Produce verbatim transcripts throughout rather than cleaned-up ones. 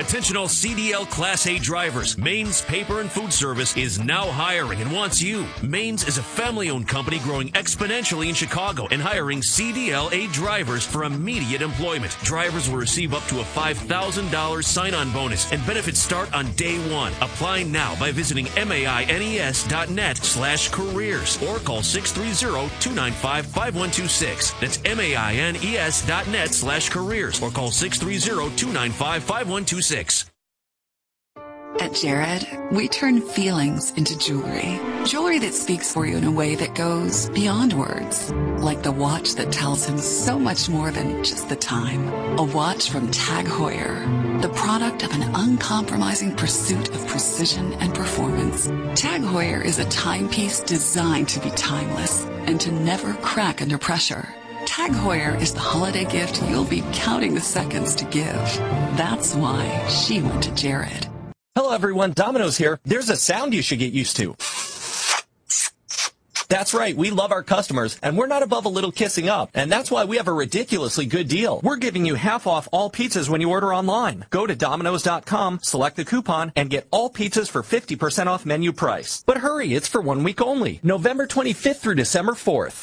Attention all C D L Class A drivers. Maine's Paper and Food Service is now hiring and wants you. Maine's is a family-owned company growing exponentially in Chicago and hiring C D L A drivers for immediate employment. Drivers will receive up to a five thousand dollars sign-on bonus and benefits start on day one. Apply now by visiting maines.net slash careers or call six three zero, two nine five, five one two six. That's maines.net slash careers or call six three zero, two nine five, five one two six. At Jared, we turn feelings into jewelry. Jewelry that speaks for you in a way that goes beyond words. Like the watch that tells him so much more than just the time. A watch from Tag Heuer, the product of an uncompromising pursuit of precision and performance. Tag Heuer is a timepiece designed to be timeless and to never crack under pressure. Tag Heuer is the holiday gift you'll be counting the seconds to give. That's why she went to Jared. Hello everyone, Domino's here. There's a sound you should get used to. That's right, we love our customers, and we're not above a little kissing up. And that's why we have a ridiculously good deal. We're giving you half off all pizzas when you order online. Go to Domino's dot com, select the coupon, and get all pizzas for fifty percent off menu price. But hurry, it's for one week only. November twenty-fifth through December fourth.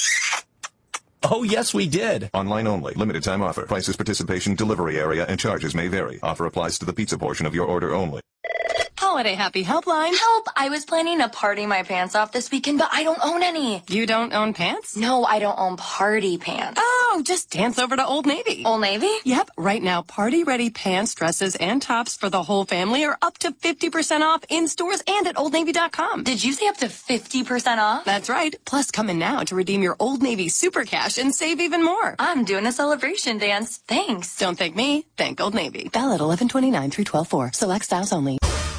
Oh, yes, we did. Online only. Limited time offer. Prices, participation, delivery area, and charges may vary. Offer applies to the pizza portion of your order only. Holiday Happy Helpline. Help! I was planning to party my pants off this weekend, but I don't own any. You don't own pants? No, I don't own party pants. Oh, just dance over to Old Navy. Old Navy? Yep. Right now, party-ready pants, dresses, and tops for the whole family are up to fifty percent off in stores and at old navy dot com. Did you say up to fifty percent off? That's right. Plus, come in now to redeem your Old Navy Super Cash and save even more. I'm doing a celebration dance. Thanks. Don't thank me. Thank Old Navy. Valid eleven twenty-nine through twelve four. Select styles only.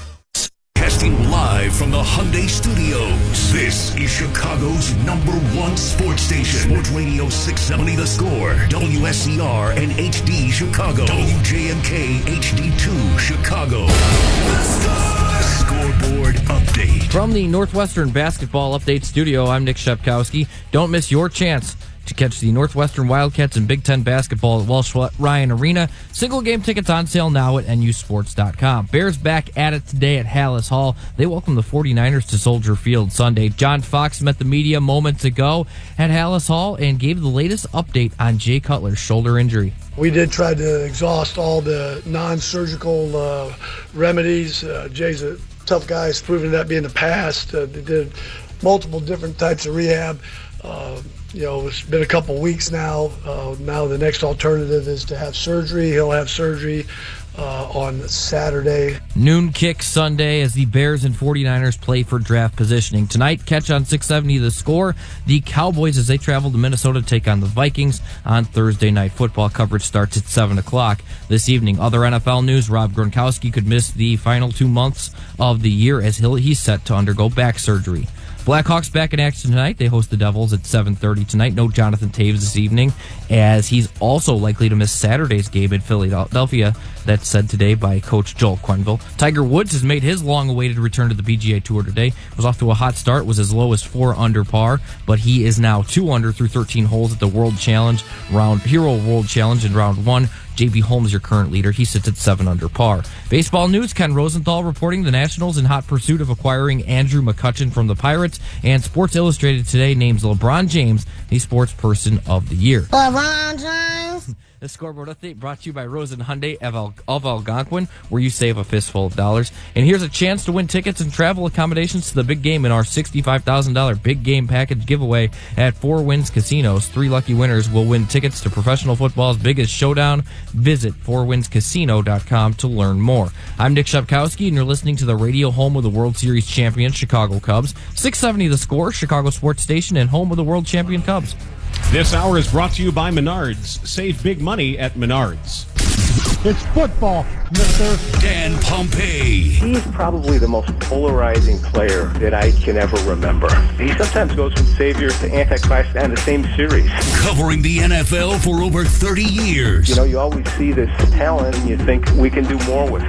Casting live from the Hyundai Studios. This is Chicago's number one sports station. Sports Radio six seventy The Score. W S C R and H D Chicago. W J M K H D two Chicago. The Score! Scoreboard update. From the Northwestern Basketball Update Studio, I'm Nick Shepkowski. Don't miss your chance to catch the Northwestern Wildcats in Big Ten basketball at Welsh Ryan Arena. Single game tickets on sale now at N U sports dot com. Bears back at it today at Hallis Hall. They welcome the forty-niners to Soldier Field Sunday. John Fox met the media moments ago at Hallis Hall and gave the latest update on Jay Cutler's shoulder injury. We did try to exhaust all the non-surgical uh, remedies. Uh, Jay's a tough guy. He's proven that be in the past. Uh, they did multiple different types of rehab. Uh, You know, it's been a couple weeks now. Uh, now the next alternative is to have surgery. He'll have surgery uh, on Saturday. Noon kick Sunday as the Bears and forty-niners play for draft positioning. Tonight, catch on six seventy The Score. The Cowboys as they travel to Minnesota to take on the Vikings on Thursday night. Football coverage starts at seven o'clock this evening. Other N F L news, Rob Gronkowski could miss the final two months of the year as he'll, he's set to undergo back surgery. Blackhawks back in action tonight. They host the Devils at seven thirty tonight. No Jonathan Taves this evening, as he's also likely to miss Saturday's game in Philadelphia. That's said today by Coach Joel Quenneville. Tiger Woods has made his long-awaited return to the P G A Tour today. Was off to a hot start, was as low as four under par, but he is now two under through thirteen holes at the World Challenge round Hero World Challenge in round one. J B Holmes, your current leader. He sits at seven under par. Baseball news, Ken Rosenthal reporting the Nationals in hot pursuit of acquiring Andrew McCutchen from the Pirates. And Sports Illustrated today names LeBron James the Sports Person of the Year. LeBron James. The scoreboard update brought to you by Rosen Hyundai of, Al- of Algonquin, where you save a fistful of dollars. And here's a chance to win tickets and travel accommodations to the big game in our sixty-five thousand dollars big game package giveaway at Four Winds Casinos. Three lucky winners will win tickets to professional football's biggest showdown. Visit four winds casino dot com to learn more. I'm Nick Shepkowski, and you're listening to the radio home of the World Series champion Chicago Cubs. six seventy The Score, Chicago Sports Station, and home of the world champion Cubs. This hour is brought to you by Menards. Save big money at Menards. It's football, Mister Dan Pompei. He's probably the most polarizing player that I can ever remember. He sometimes goes from savior to antichrist in the same series. Covering the N F L for over thirty years. You know, you always see this talent and you think we can do more with him.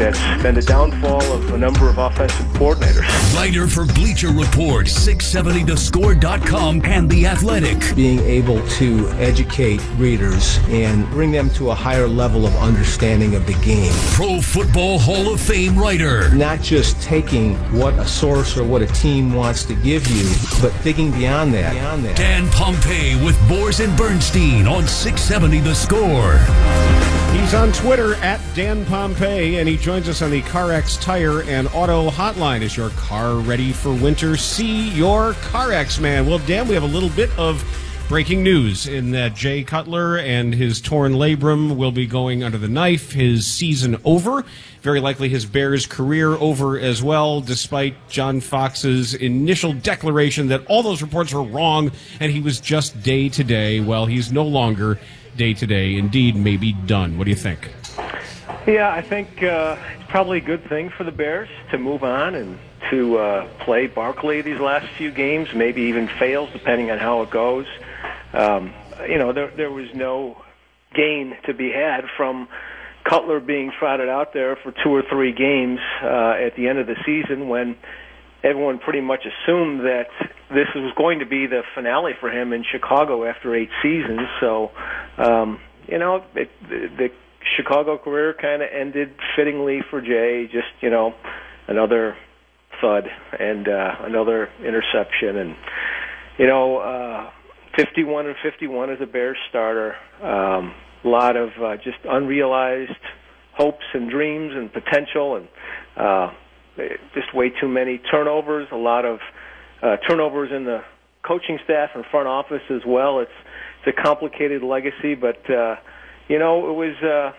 that's been the downfall of a number of offensive coordinators. Writer for Bleacher Report, six seventy the score dot com, and The Athletic. Being able to educate readers and bring them to a higher level of understanding of the game. Pro Football Hall of Fame writer. Not just taking what a source or what a team wants to give you, but thinking beyond that. Beyond that. Dan Pompei with Bors and Bernstein on six seventy The Score. He's on Twitter at Dan Pompei, and he joins us on the CarX Tire and Auto Hotline. Is your car ready for winter? See your CarX man. Well, Dan, we have a little bit of breaking news in that Jay Cutler and his torn labrum will be going under the knife. His season over. Very likely his Bears career over as well, despite John Fox's initial declaration that all those reports were wrong and he was just day-to-day. Well, he's no longer day-to-day. Indeed, maybe done. What do you think? Yeah, I think uh, it's probably a good thing for the Bears to move on and to uh, play Barkley these last few games, maybe even fails, depending on how it goes. Um, you know, there, there was no gain to be had from Cutler being trotted out there for two or three games uh, at the end of the season when everyone pretty much assumed that this was going to be the finale for him in Chicago after eight seasons. So, um, you know, it, the, the Chicago career kind of ended fittingly for Jay. Just, you know, another thud and uh, another interception. And, you know, uh, fifty-one and fifty-one as a Bears starter. Um, a lot of uh, just unrealized hopes and dreams and potential, and uh, just way too many turnovers, a lot of uh, turnovers in the coaching staff and front office as well. It's it's a complicated legacy, but uh, you know, it was uh,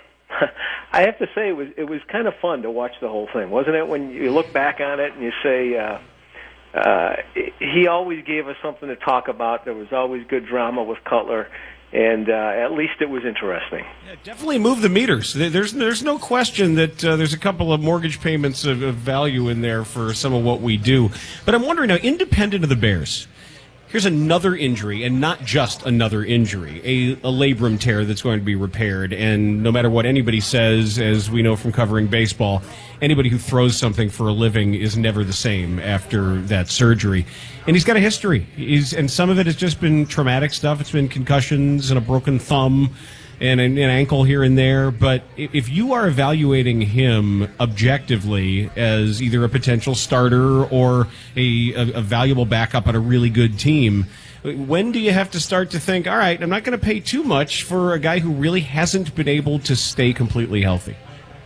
I have to say it was it was kind of fun to watch the whole thing, wasn't it? When you look back on it and you say uh, uh, he always gave us something to talk about. There was always good drama with Cutler. And uh, at least it was interesting. Yeah, definitely move the meters. There's there's no question that uh, there's a couple of mortgage payments of, of value in there for some of what we do. But I'm wondering now, independent of the Bears, here's another injury, and not just another injury, a, a labrum tear that's going to be repaired. And no matter what anybody says, as we know from covering baseball, anybody who throws something for a living is never the same after that surgery. And he's got a history. He's, and some of it has just been traumatic stuff. It's been concussions and a broken thumb and an, an ankle here and there. But if you are evaluating him objectively as either a potential starter or a, a, a valuable backup on a really good team, when do you have to start to think, all right, I'm not going to pay too much for a guy who really hasn't been able to stay completely healthy?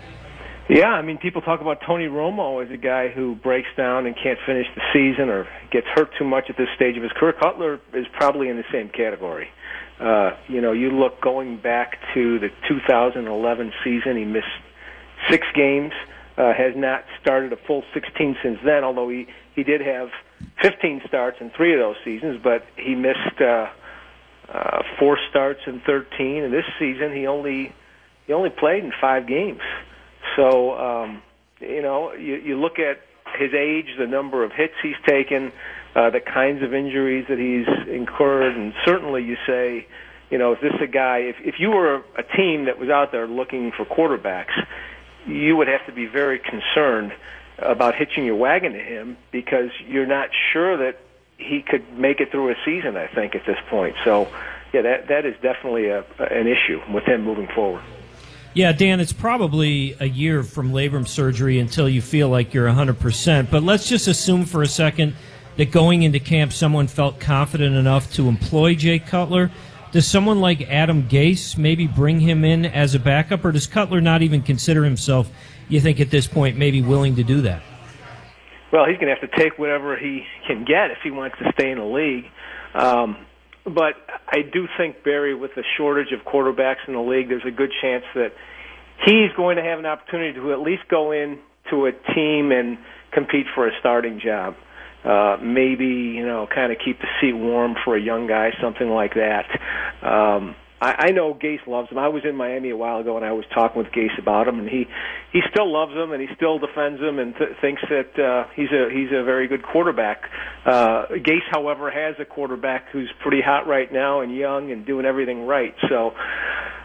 Yeah, I mean, people talk about Tony Romo as a guy who breaks down and can't finish the season or gets hurt too much at this stage of his career. Cutler is probably in the same category. Uh, you know, you look going back to the two thousand eleven season, he missed six games, uh, has not started a full sixteen since then, although he, he did have fifteen starts in three of those seasons, but he missed uh, uh, four starts in thirteen, and this season he only he only played in five games. So, um, you know, you, you look at his age, the number of hits he's taken, uh, the kinds of injuries that he's incurred, and certainly you say, you know, is this a guy, if, if you were a team that was out there looking for quarterbacks, you would have to be very concerned about hitching your wagon to him because you're not sure that he could make it through a season, I think, at this point. So, yeah, that that is definitely a, an issue with him moving forward. Yeah, Dan, it's probably a year from labrum surgery until you feel like you're one hundred percent. But let's just assume for a second that going into camp someone felt confident enough to employ Jay Cutler. Does someone like Adam Gase maybe bring him in as a backup, or does Cutler not even consider himself, you think, at this point, maybe willing to do that? Well, he's going to have to take whatever he can get if he wants to stay in the league. Um, but I do think, Barry, with the shortage of quarterbacks in the league, there's a good chance that he's going to have an opportunity to at least go into a team and compete for a starting job. Uh, maybe, you know, kind of keep the seat warm for a young guy, something like that. Um, I, I know Gase loves him. I was in Miami a while ago, and I was talking with Gase about him, and he, he still loves him, and he still defends him, and th- thinks that uh, he's a he's a very good quarterback. Uh, Gase, however, has a quarterback who's pretty hot right now and young and doing everything right. So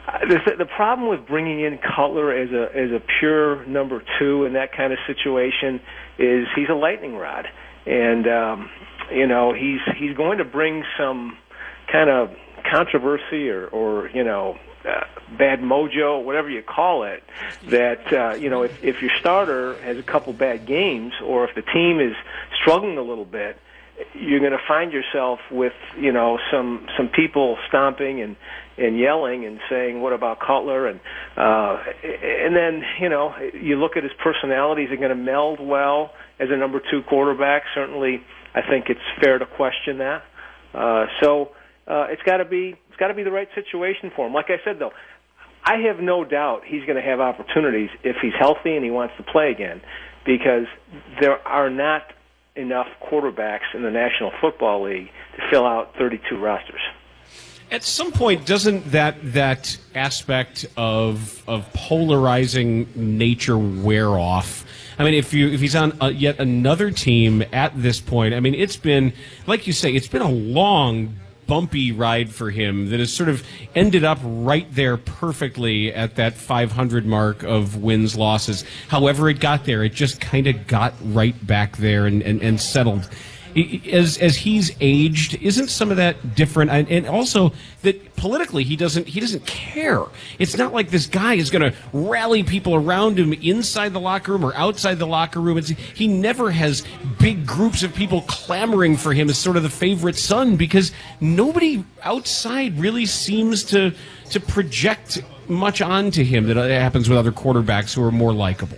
The, the problem with bringing in Cutler as a as a pure number two in that kind of situation is he's a lightning rod, and um, you know he's he's going to bring some kind of controversy or, or you know uh, bad mojo, whatever you call it. That uh, you know if, if your starter has a couple bad games, or if the team is struggling a little bit, you're going to find yourself with you know some some people stomping and. and yelling and saying, what about Cutler? And uh, and then, you know, you look at his personality. Is it going to meld well as a number two quarterback? Certainly, I think it's fair to question that. Uh, so uh, it's got to be it's got to be the right situation for him. Like I said, though, I have no doubt he's going to have opportunities if he's healthy and he wants to play again, because there are not enough quarterbacks in the National Football League to fill out thirty-two rosters. At some point, doesn't that that aspect of of polarizing nature wear off? I mean, if you if he's on a, yet another team at this point, I mean, it's been, like you say, it's been a long, bumpy ride for him that has sort of ended up right there perfectly at that five hundred mark of wins, losses. However it got there, it just kind of got right back there and, and, and settled. As as he's aged, isn't some of that different? And, and also that politically he doesn't he doesn't care. It's not like this guy is going to rally people around him inside the locker room or outside the locker room. It's, he never has big groups of people clamoring for him as sort of the favorite son, because nobody outside really seems to to project much onto him that happens with other quarterbacks who are more likable.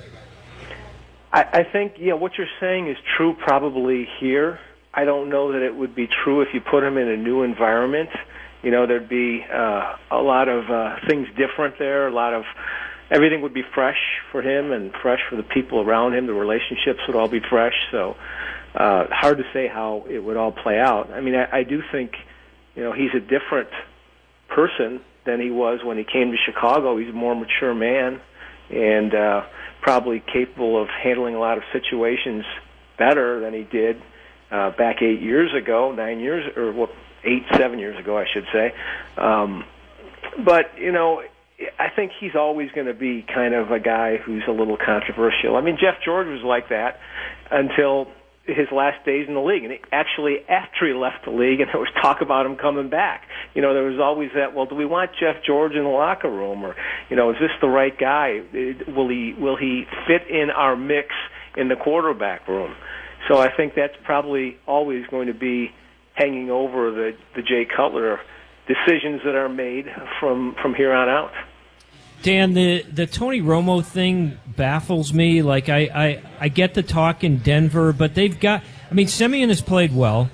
I think, yeah, what you're saying is true probably here. I don't know that it would be true if you put him in a new environment. You know, there'd be uh, a lot of uh, things different there. A lot of everything would be fresh for him and fresh for the people around him. The relationships would all be fresh. So uh, hard to say how it would all play out. I mean, I, I do think, you know, he's a different person than he was when he came to Chicago. He's a more mature man, and uh, probably capable of handling a lot of situations better than he did uh, back eight years ago, nine years, or well, eight, seven years ago, I should say. Um, but, you know, I think he's always going to be kind of a guy who's a little controversial. I mean, Jeff George was like that until his last days in the league. And he, actually, after he left the league, and there was talk about him coming back, you know, there was always that, well, do we want Jeff George in the locker room? Or, you know, is this the right guy? Will he, will he fit in our mix in the quarterback room? So I think that's probably always going to be hanging over the, the Jay Cutler decisions that are made from, from here on out. Dan, the, the Tony Romo thing baffles me. Like, I, I, I get the talk in Denver, but they've got, I mean, Simeon has played well,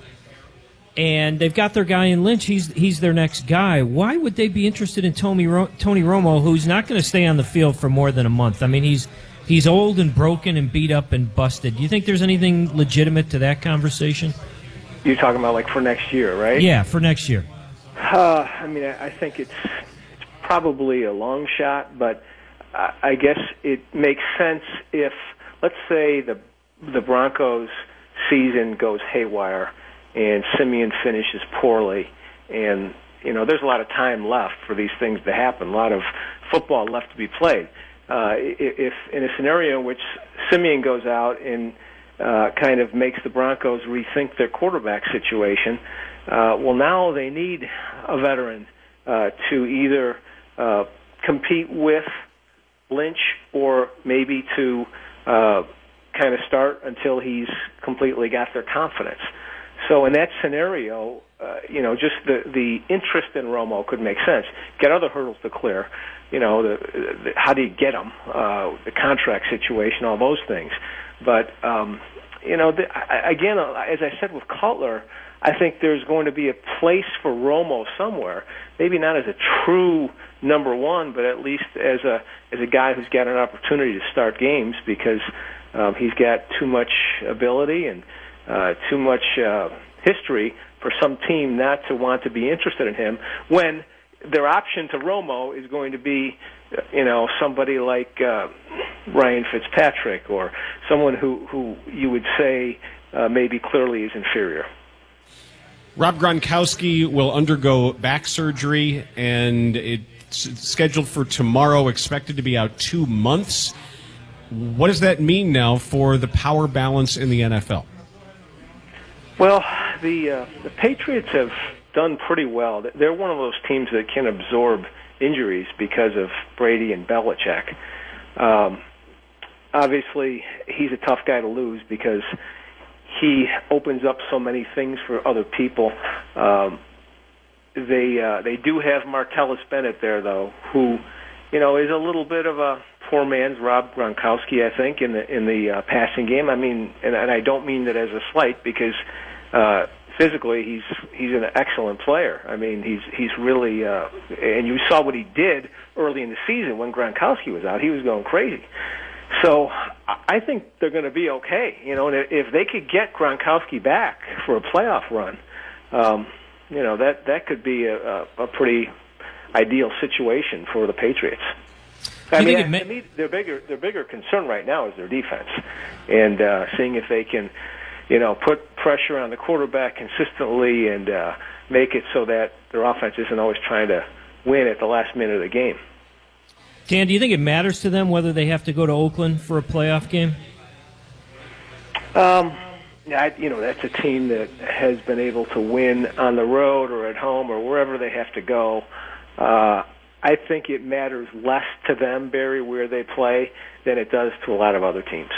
and they've got their guy in Lynch. He's he's their next guy. Why would they be interested in Tony, Tony Romo, who's not going to stay on the field for more than a month? I mean, he's he's old and broken and beat up and busted. Do you think there's anything legitimate to that conversation? You're talking about, like, for next year, right? Yeah, for next year. Uh, I mean, I, I think it's probably a long shot, but I guess it makes sense if, let's say, the the Broncos season goes haywire and Simeon finishes poorly, and you know there's a lot of time left for these things to happen, a lot of football left to be played. Uh, if in a scenario in which Simeon goes out and uh, kind of makes the Broncos rethink their quarterback situation, uh, well, now they need a veteran uh, to either Uh, compete with Lynch, or maybe to uh, kind of start until he's completely got their confidence. So in that scenario, uh, you know, just the the interest in Romo could make sense. Get other hurdles to clear. You know, the, the, how do you get him? Uh, the contract situation, all those things. But um, you know, the, I, again, as I said with Cutler, I think there's going to be a place for Romo somewhere. Maybe not as a true number one, but at least as a as a guy who's got an opportunity to start games, because um, he's got too much ability and uh, too much uh, history for some team not to want to be interested in him, when their option to Romo is going to be, you know, somebody like uh, Ryan Fitzpatrick, or someone who, who you would say uh, maybe clearly is inferior. Rob Gronkowski will undergo back surgery, and it s- scheduled for tomorrow, expected to be out two months. What does that mean now for the power balance in the N F L? Well, the uh, the Patriots have done pretty well. They're one of those teams that can absorb injuries because of Brady and Belichick. Um, obviously, he's a tough guy to lose because he opens up so many things for other people. Um, they uh, they do have Martellus Bennett there, though, who, you know, is a little bit of a poor man's Rob Gronkowski, I think, in the in the uh, passing game. I mean, and, and I don't mean that as a slight, because uh, physically he's he's an excellent player. I mean, he's he's really, uh, and you saw what he did early in the season when Gronkowski was out. He was going crazy. So I think they're going to be okay. You know, and if they could get Gronkowski back for a playoff run, um, you know, that that could be a, a, a pretty ideal situation for the Patriots. I mean, may- to me, their bigger their bigger concern right now is their defense, and uh, seeing if they can, you know, put pressure on the quarterback consistently and uh, make it so that their offense isn't always trying to win at the last minute of the game. Dan, do you think it matters to them whether they have to go to Oakland for a playoff game? Um, I, you know, that's a team that has been able to win on the road or at home or wherever they have to go. Uh, I think it matters less to them, Barry, where they play than it does to a lot of other teams.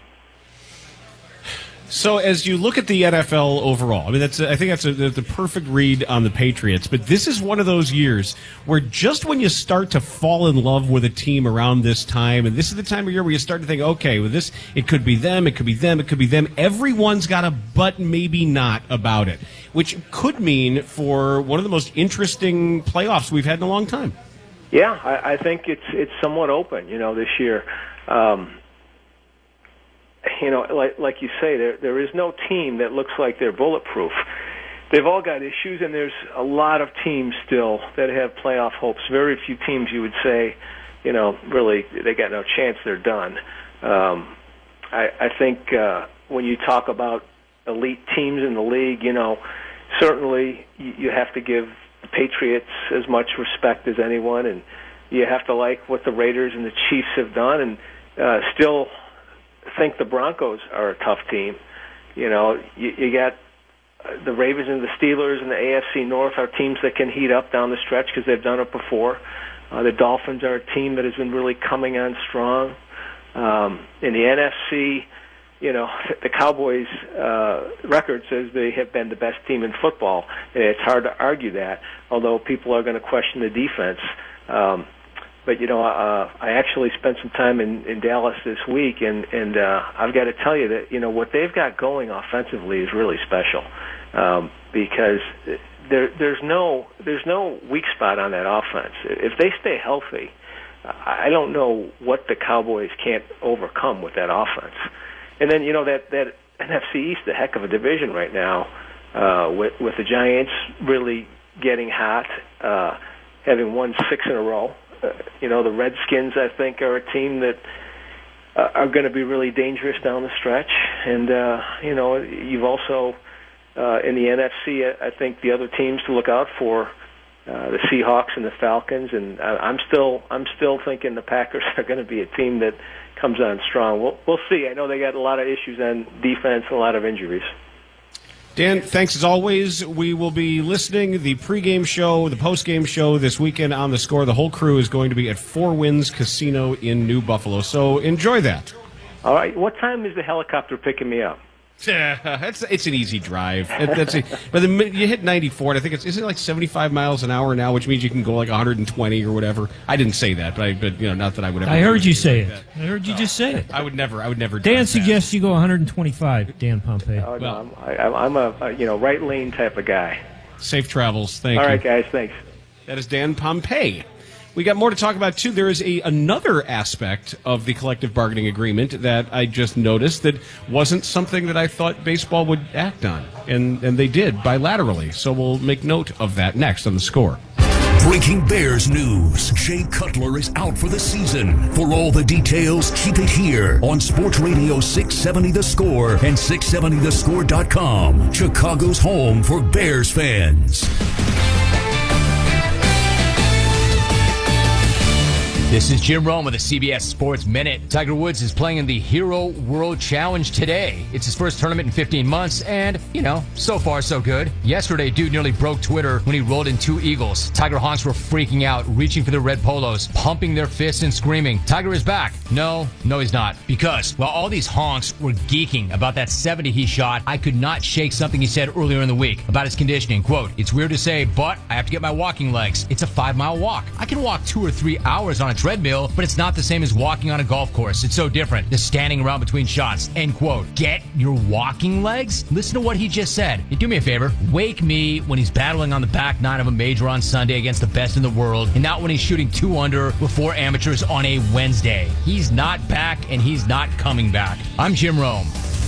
So as you look at the N F L overall, I mean, that's I think that's a, the perfect read on the Patriots. But this is one of those years where just when you start to fall in love with a team around this time, and this is the time of year where you start to think, okay, with this, it could be them, it could be them, it could be them. Everyone's got a but maybe not about it, which could mean for one of the most interesting playoffs we've had in a long time. Yeah, I, I think it's it's somewhat open, you know, this year. Um, You know, like like you say, there there is no team that looks like they're bulletproof. They've all got issues, and there's a lot of teams still that have playoff hopes. Very few teams you would say, you know, really they got no chance. They're done. Um, I, I think uh, when you talk about elite teams in the league, you know, certainly you, you have to give the Patriots as much respect as anyone, and you have to like what the Raiders and the Chiefs have done, and uh, still think the Broncos are a tough team. You know, you, you got the Ravens and the Steelers and the A F C North are teams that can heat up down the stretch because they've done it before. Uh, the Dolphins are a team that has been really coming on strong. Um, in the N F C, you know, the Cowboys' uh, record says they have been the best team in football, and it's hard to argue that, although people are going to question the defense. Um, But, you know, uh, I actually spent some time in, in Dallas this week, and, and uh, I've got to tell you that, you know, what they've got going offensively is really special um, because there, there's no there's no weak spot on that offense. If they stay healthy, I don't know what the Cowboys can't overcome with that offense. And then, you know, that, that N F C East, a heck of a division right now, uh, with, with the Giants really getting hot, uh, having won six in a row. Uh, you know, the Redskins, I think, are a team that uh, are going to be really dangerous down the stretch. And, uh, you know, you've also, uh, in the N F C, I think the other teams to look out for, uh, the Seahawks and the Falcons. And I, I'm still I'm still thinking the Packers are going to be a team that comes on strong. We'll, we'll see. I know they got a lot of issues on defense and a lot of injuries. Dan, thanks as always. We will be listening the pregame show, the postgame show this weekend on The Score. The whole crew is going to be at Four Winds Casino in New Buffalo, so enjoy that. All right. What time is the helicopter picking me up? It's, it's an easy drive. It, that's a, but the, you hit ninety-four, and I think it's isn't it like seventy-five miles an hour now, which means you can go like one hundred twenty or whatever. I didn't say that, but I, but you know, not that I would ever. I heard you say like it. That. I heard you just say it. I would never. I would never. Dan suggests you go one hundred twenty-five. Dan Pompei. Oh, no, well, I'm, I, I'm a, a you know right lane type of guy. Safe travels. Thank All you. All right, guys. Thanks. That is Dan Pompei. We got more to talk about, too. There is a another aspect of the collective bargaining agreement that I just noticed that wasn't something that I thought baseball would act on, and, and they did bilaterally. So we'll make note of that next on The Score. Breaking Bears news. Jay Cutler is out for the season. For all the details, keep it here on Sports Radio six seventy The Score and six seventy the score dot com. Chicago's home for Bears fans. This is Jim Rome with the C B S Sports Minute. Tiger Woods is playing in the Hero World Challenge today. It's his first tournament in fifteen months, and, you know, so far so good. Yesterday, dude nearly broke Twitter when he rolled in two eagles. Tiger honks were freaking out, reaching for their red polos, pumping their fists and screaming, Tiger is back. No, no he's not. Because while all these honks were geeking about that seventy he shot, I could not shake something he said earlier in the week about his conditioning. Quote, it's weird to say, but I have to get my walking legs. It's a five-mile walk. I can walk two or three hours on a treadmill, but it's not the same as walking on a golf course. It's so different. The standing around between shots. End quote. Get your walking legs? Listen to what he just said. Hey, do me a favor. Wake me when he's battling on the back nine of a major on Sunday against the best in the world, and not when he's shooting two under with four amateurs on a Wednesday. He's not back, and he's not coming back. I'm Jim Rome.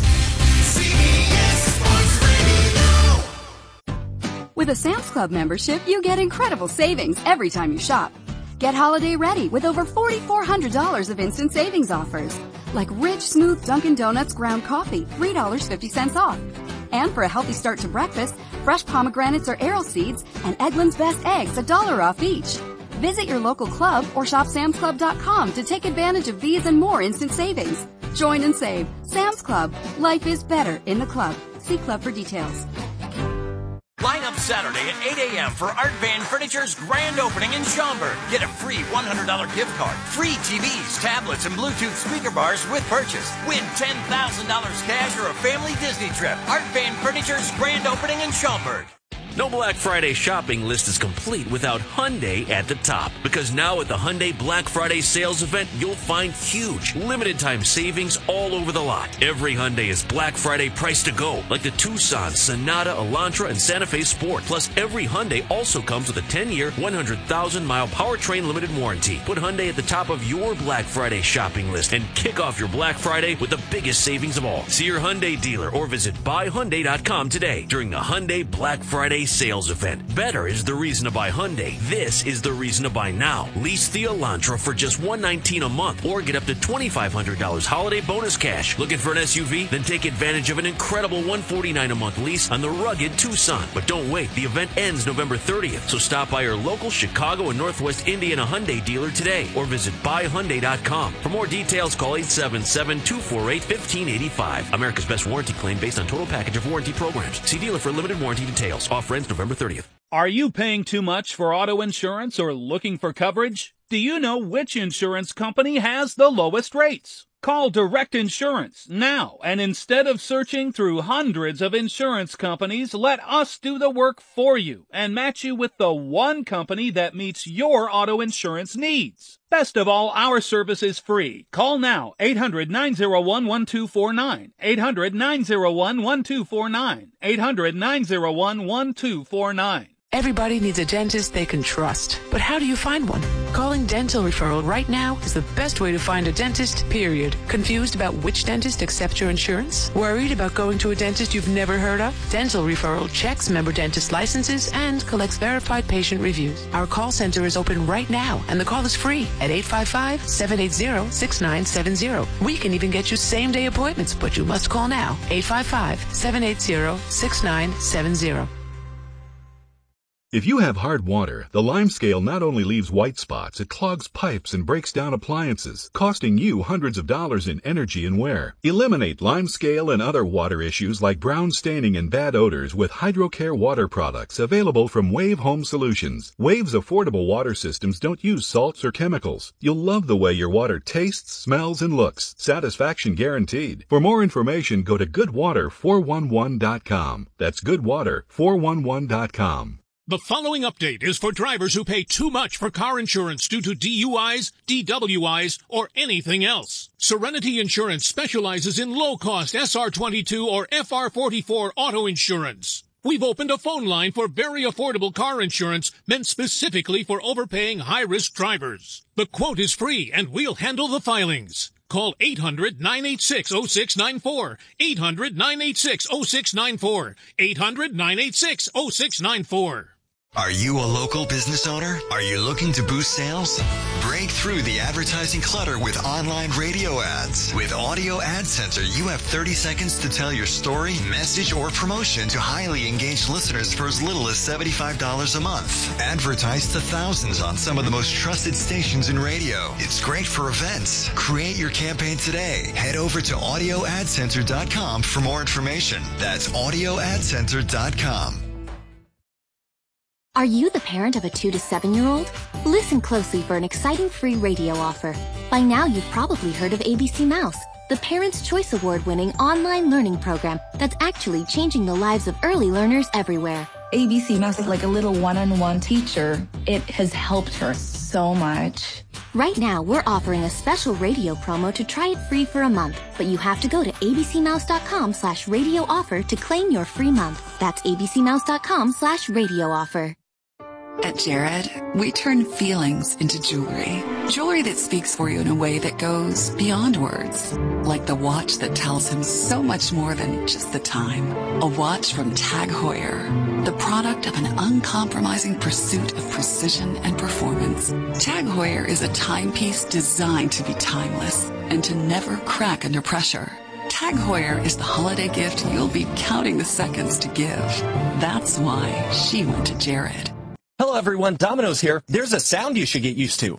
With a Sam's Club membership, you get incredible savings every time you shop. Get holiday ready with over four thousand four hundred dollars of instant savings offers, like rich, smooth Dunkin' Donuts ground coffee, three dollars and fifty cents off. And for a healthy start to breakfast, fresh pomegranates or arrow seeds and Eggland's Best Eggs, a dollar off each. Visit your local club or shop Sam's Club dot com to take advantage of these and more instant savings. Join and save. Sam's Club. Life is better in the club. See club for details. Line up Saturday at eight a.m. for Art Van Furniture's grand opening in Schaumburg. Get a free one hundred dollars gift card, free T Vs, tablets, and Bluetooth speaker bars with purchase. Win ten thousand dollars cash or a family Disney trip. Art Van Furniture's grand opening in Schaumburg. No Black Friday shopping list is complete without Hyundai at the top. Because now at the Hyundai Black Friday sales event, you'll find huge, limited time savings all over the lot. Every Hyundai is Black Friday price to go, like the Tucson, Sonata, Elantra, and Santa Fe Sport. Plus, every Hyundai also comes with a ten-year, one hundred thousand mile powertrain limited warranty. Put Hyundai at the top of your Black Friday shopping list and kick off your Black Friday with the biggest savings of all. See your Hyundai dealer or visit buy hyundai dot com today during the Hyundai Black Friday sales event. Better is the reason to buy Hyundai. This is the reason to buy now. Lease the Elantra for just one hundred nineteen dollars a month or get up to twenty-five hundred dollars holiday bonus cash. Looking for an S U V? Then take advantage of an incredible one hundred forty-nine dollars a month lease on the rugged Tucson. But don't wait. The event ends November thirtieth. So stop by your local Chicago and Northwest Indiana Hyundai dealer today or visit buy hyundai dot com. For more details, call eight seven seven, two four eight, one five eight five. America's best warranty claim based on total package of warranty programs. See dealer for limited warranty details. Offer ends November thirtieth. Are you paying too much for auto insurance or looking for coverage? Do you know which insurance company has the lowest rates? Call Direct Insurance now, and instead of searching through hundreds of insurance companies, let us do the work for you and match you with the one company that meets your auto insurance needs. Best of all, our service is free. Call now, eight hundred, nine oh one, one two four nine, eight hundred, nine oh one, one two four nine, eight hundred, nine oh one, one two four nine. Everybody needs a dentist they can trust. But how do you find one? Calling Dental Referral right now is the best way to find a dentist, period. Confused about which dentist accepts your insurance? Worried about going to a dentist you've never heard of? Dental Referral checks member dentist licenses and collects verified patient reviews. Our call center is open right now, and the call is free at eight five five, seven eight zero, six nine seven zero. We can even get you same-day appointments, but you must call now. eight five five, seven eight zero, six nine seven zero. If you have hard water, the Lime Scale not only leaves white spots, it clogs pipes and breaks down appliances, costing you hundreds of dollars in energy and wear. Eliminate Lime Scale and other water issues like brown staining and bad odors with HydroCare water products available from Wave Home Solutions. Wave's affordable water systems don't use salts or chemicals. You'll love the way your water tastes, smells, and looks. Satisfaction guaranteed. For more information, go to good water four one one dot com. That's good water four one one dot com. The following update is for drivers who pay too much for car insurance due to D U Is, D W Is, or anything else. Serenity Insurance specializes in low-cost S R twenty-two or F R forty-four auto insurance. We've opened a phone line for very affordable car insurance meant specifically for overpaying high-risk drivers. The quote is free, and we'll handle the filings. Call eight hundred, nine eight six, oh six nine four, eight hundred, nine eight six, oh six nine four, eight hundred, nine eight six, oh six nine four. Are you a local business owner? Are you looking to boost sales? Break through the advertising clutter with online radio ads. With Audio Ad Center, you have thirty seconds to tell your story, message, or promotion to highly engaged listeners for as little as seventy-five dollars a month. Advertise to thousands on some of the most trusted stations in radio. It's great for events. Create your campaign today. Head over to audio ad center dot com for more information. That's audio ad center dot com. Are you the parent of a two to seven year old? Listen closely for an exciting free radio offer. By now, you've probably heard of A B C Mouse, the Parents' Choice Award winning online learning program that's actually changing the lives of early learners everywhere. A B C Mouse is like a little one-on-one teacher. It has helped her so much. Right now, we're offering a special radio promo to try it free for a month, but you have to go to abcmouse.com slash radio offer to claim your free month. That's abcmouse.com slash radio offer. At Jared, we turn feelings into jewelry. Jewelry that speaks for you in a way that goes beyond words. Like the watch that tells him so much more than just the time. A watch from Tag Heuer, the product of an uncompromising pursuit of precision and performance. Tag Heuer is a timepiece designed to be timeless and to never crack under pressure. Tag Heuer is the holiday gift you'll be counting the seconds to give. That's why she went to Jared. Hello everyone, Domino's here. There's a sound you should get used to.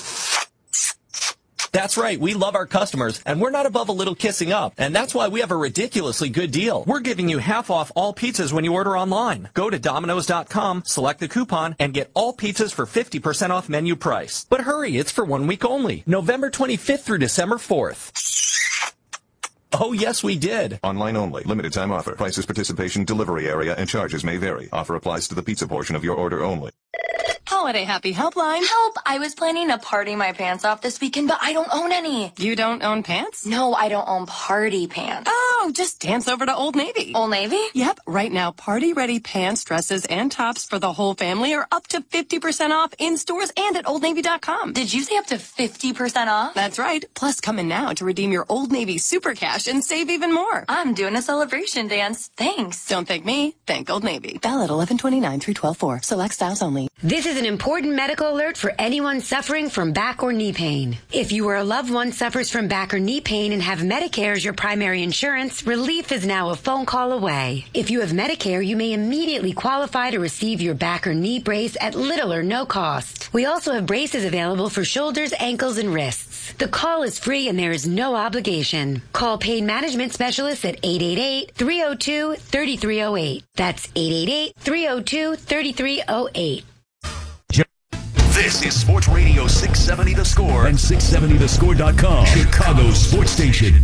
That's right, we love our customers, and we're not above a little kissing up. And that's why we have a ridiculously good deal. We're giving you half off all pizzas when you order online. Go to Domino's dot com, select the coupon, and get all pizzas for fifty percent off menu price. But hurry, it's for one week only. November twenty-fifth through December fourth. Oh, yes, we did. Online only. Limited time offer. Prices, participation, delivery area, and charges may vary. Offer applies to the pizza portion of your order only. Holiday Happy Helpline. Help! I was planning to party my pants off this weekend, but I don't own any. You don't own pants? No, I don't own party pants. Oh, just dance over to Old Navy. Old Navy? Yep. Right now, party-ready pants, dresses, and tops for the whole family are up to fifty percent off in stores and at old navy dot com. Did you say up to fifty percent off? That's right. Plus, come in now to redeem your Old Navy Super Cash and save even more. I'm doing a celebration dance. Thanks. Don't thank me. Thank Old Navy. Valid eleven twenty-nine through twelve four. Select styles only. This is an important medical alert for anyone suffering from back or knee pain. If you or a loved one suffers from back or knee pain and have Medicare as your primary insurance, relief is now a phone call away. If you have Medicare, you may immediately qualify to receive your back or knee brace at little or no cost. We also have braces available for shoulders, ankles, and wrists. The call is free and there is no obligation. Call Pain Management Specialists at eight eight eight, three oh two, three three oh eight. That's eight eight eight, three oh two, three three oh eight. This is Sports Radio six seventy The Score and six seventy the score dot com, Chicago's sports station.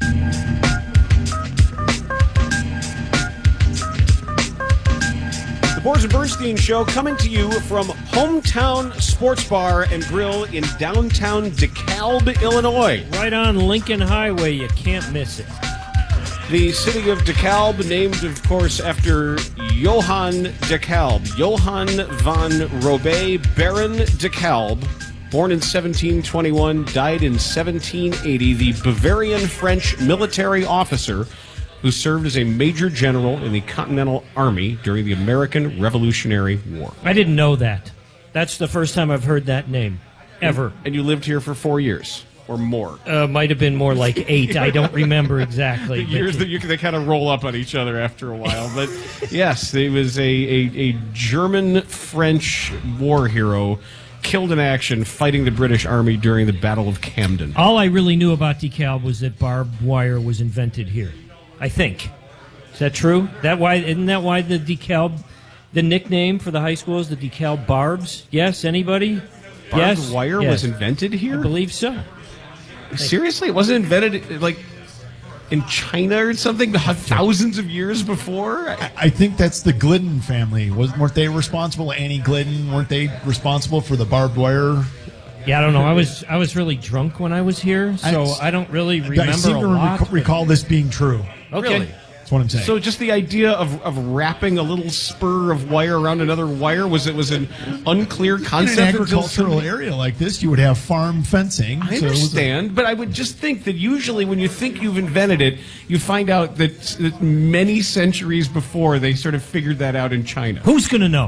The Boers and Bernstein Show coming to you from Hometown Sports Bar and Grill in downtown DeKalb, Illinois. Right on Lincoln Highway. You can't miss it. The city of DeKalb, named, of course, after Johann DeKalb. Johann von Robé Baron DeKalb, born in seventeen twenty-one, died in seventeen eighty, the Bavarian French military officer who served as a major general in the Continental Army during the American Revolutionary War. I didn't know that. That's the first time I've heard that name, ever. And, and you lived here for four years. Or more. Uh, might have been more like eight. I don't remember exactly. The years that you they kind of roll up on each other after a while. But yes, he was a, a, a German-French war hero killed in action fighting the British Army during the Battle of Camden. All I really knew about DeKalb was that barbed wire was invented here. I think. Is that true? That why? Isn't that why the DeKalb, the nickname for the high school is the DeKalb Barbs? Yes. Anybody? Barbed yes. wire yes. was invented here? I believe so. Seriously? It wasn't invented, like, in China or something thousands of years before? I, I think that's the Glidden family. Was, weren't they responsible? Annie Glidden, weren't they responsible for the barbed wire? Yeah, I don't know. I was I was really drunk when I was here, so I, I don't really remember I seem a to lot. Rec- recall this being true. Okay. Really? That's what I'm saying. So just the idea of, of wrapping a little spur of wire around another wire, was it was an unclear concept? In an agricultural area like this, you would have farm fencing. I so understand, a- but I would just think that usually when you think you've invented it, you find out that, that many centuries before they sort of figured that out in China. Who's going to know?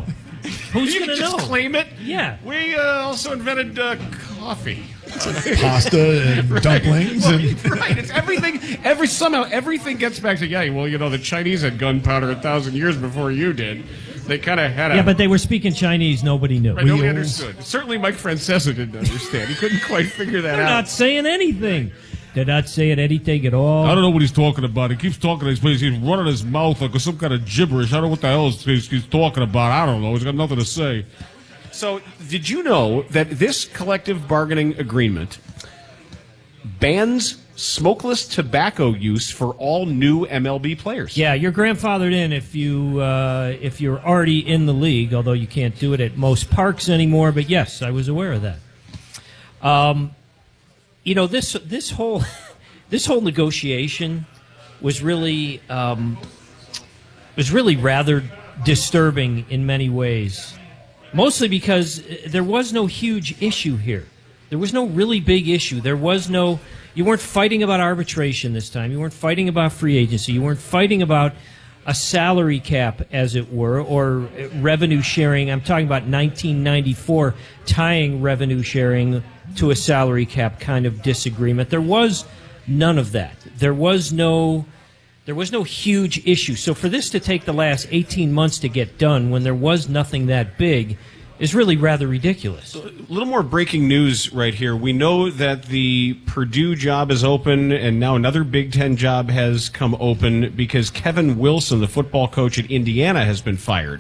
Who's you going to just know? claim it? Yeah. We uh, also invented uh, coffee. Pasta and Right. dumplings. Well, and right. It's everything. Every somehow everything gets back to yeah. Well, you know, the Chinese had gunpowder a thousand years before you did. They kind of had a Yeah, but they were speaking Chinese. Nobody knew. Right, nobody understood. Certainly, Mike Francesa didn't understand. He couldn't quite figure that They're out. not saying anything. They're not saying anything at all. I don't know what he's talking about. He keeps talking. He's, he's running his mouth like some kind of gibberish. I don't know what the hell he's, he's talking about. I don't know. He's got nothing to say. So, did you know that this collective bargaining agreement bans smokeless tobacco use for all new M L B players? Yeah, you're grandfathered in if you uh, if you're already in the league. Although you can't do it at most parks anymore. But yes, I was aware of that. Um, you know this this whole this whole negotiation was really um, was really rather disturbing in many ways. Mostly because there was no huge issue here. There was no really big issue. There was no... You weren't fighting about arbitration this time. You weren't fighting about free agency. You weren't fighting about a salary cap, as it were, or revenue sharing. I'm talking about nineteen ninety-four tying revenue sharing to a salary cap kind of disagreement. There was none of that. There was no... There was no huge issue. So for this to take the last eighteen months to get done when there was nothing that big is really rather ridiculous. A little more breaking news right here. We know that the Purdue job is open, and now another Big Ten job has come open because Kevin Wilson, the football coach at Indiana, has been fired.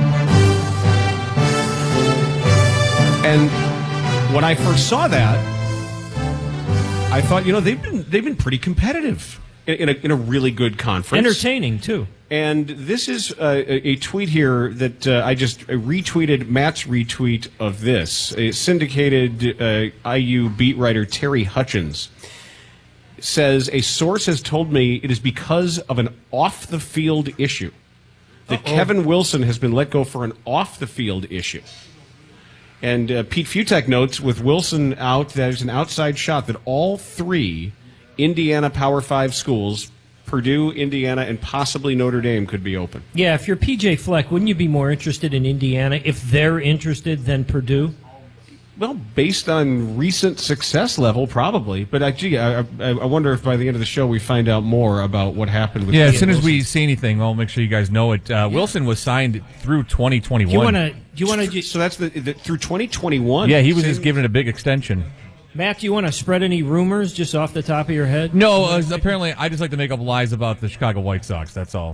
And when I first saw that, I thought, you know, they've been they've been pretty competitive. In a, in a really good conference. Entertaining, too. And this is uh, a, a tweet here that uh, I just retweeted Matt's retweet of this. A syndicated uh, I U beat writer Terry Hutchins says, a source has told me it is because of an off-the-field issue that Uh-oh. Kevin Wilson has been let go for an off-the-field issue. And uh, Pete Futek notes, with Wilson out, there's an outside shot that all three Indiana Power Five schools, Purdue, Indiana, and possibly Notre Dame, could be open. Yeah, if you're P J Fleck, wouldn't you be more interested in Indiana if they're interested than Purdue? Well, based on recent success level, probably. But I, gee, I, I, I wonder if by the end of the show we find out more about what happened with. Yeah, Wilson. as soon as we see anything, I'll make sure you guys know it. Uh, yeah. Wilson was signed through twenty twenty-one. Do you want to? Do you want to? So that's the, the through twenty twenty-one. Yeah, he was just given a big extension. Matt, do you want to spread any rumors just off the top of your head? No, uh, apparently I just like to make up lies about the Chicago White Sox. That's all.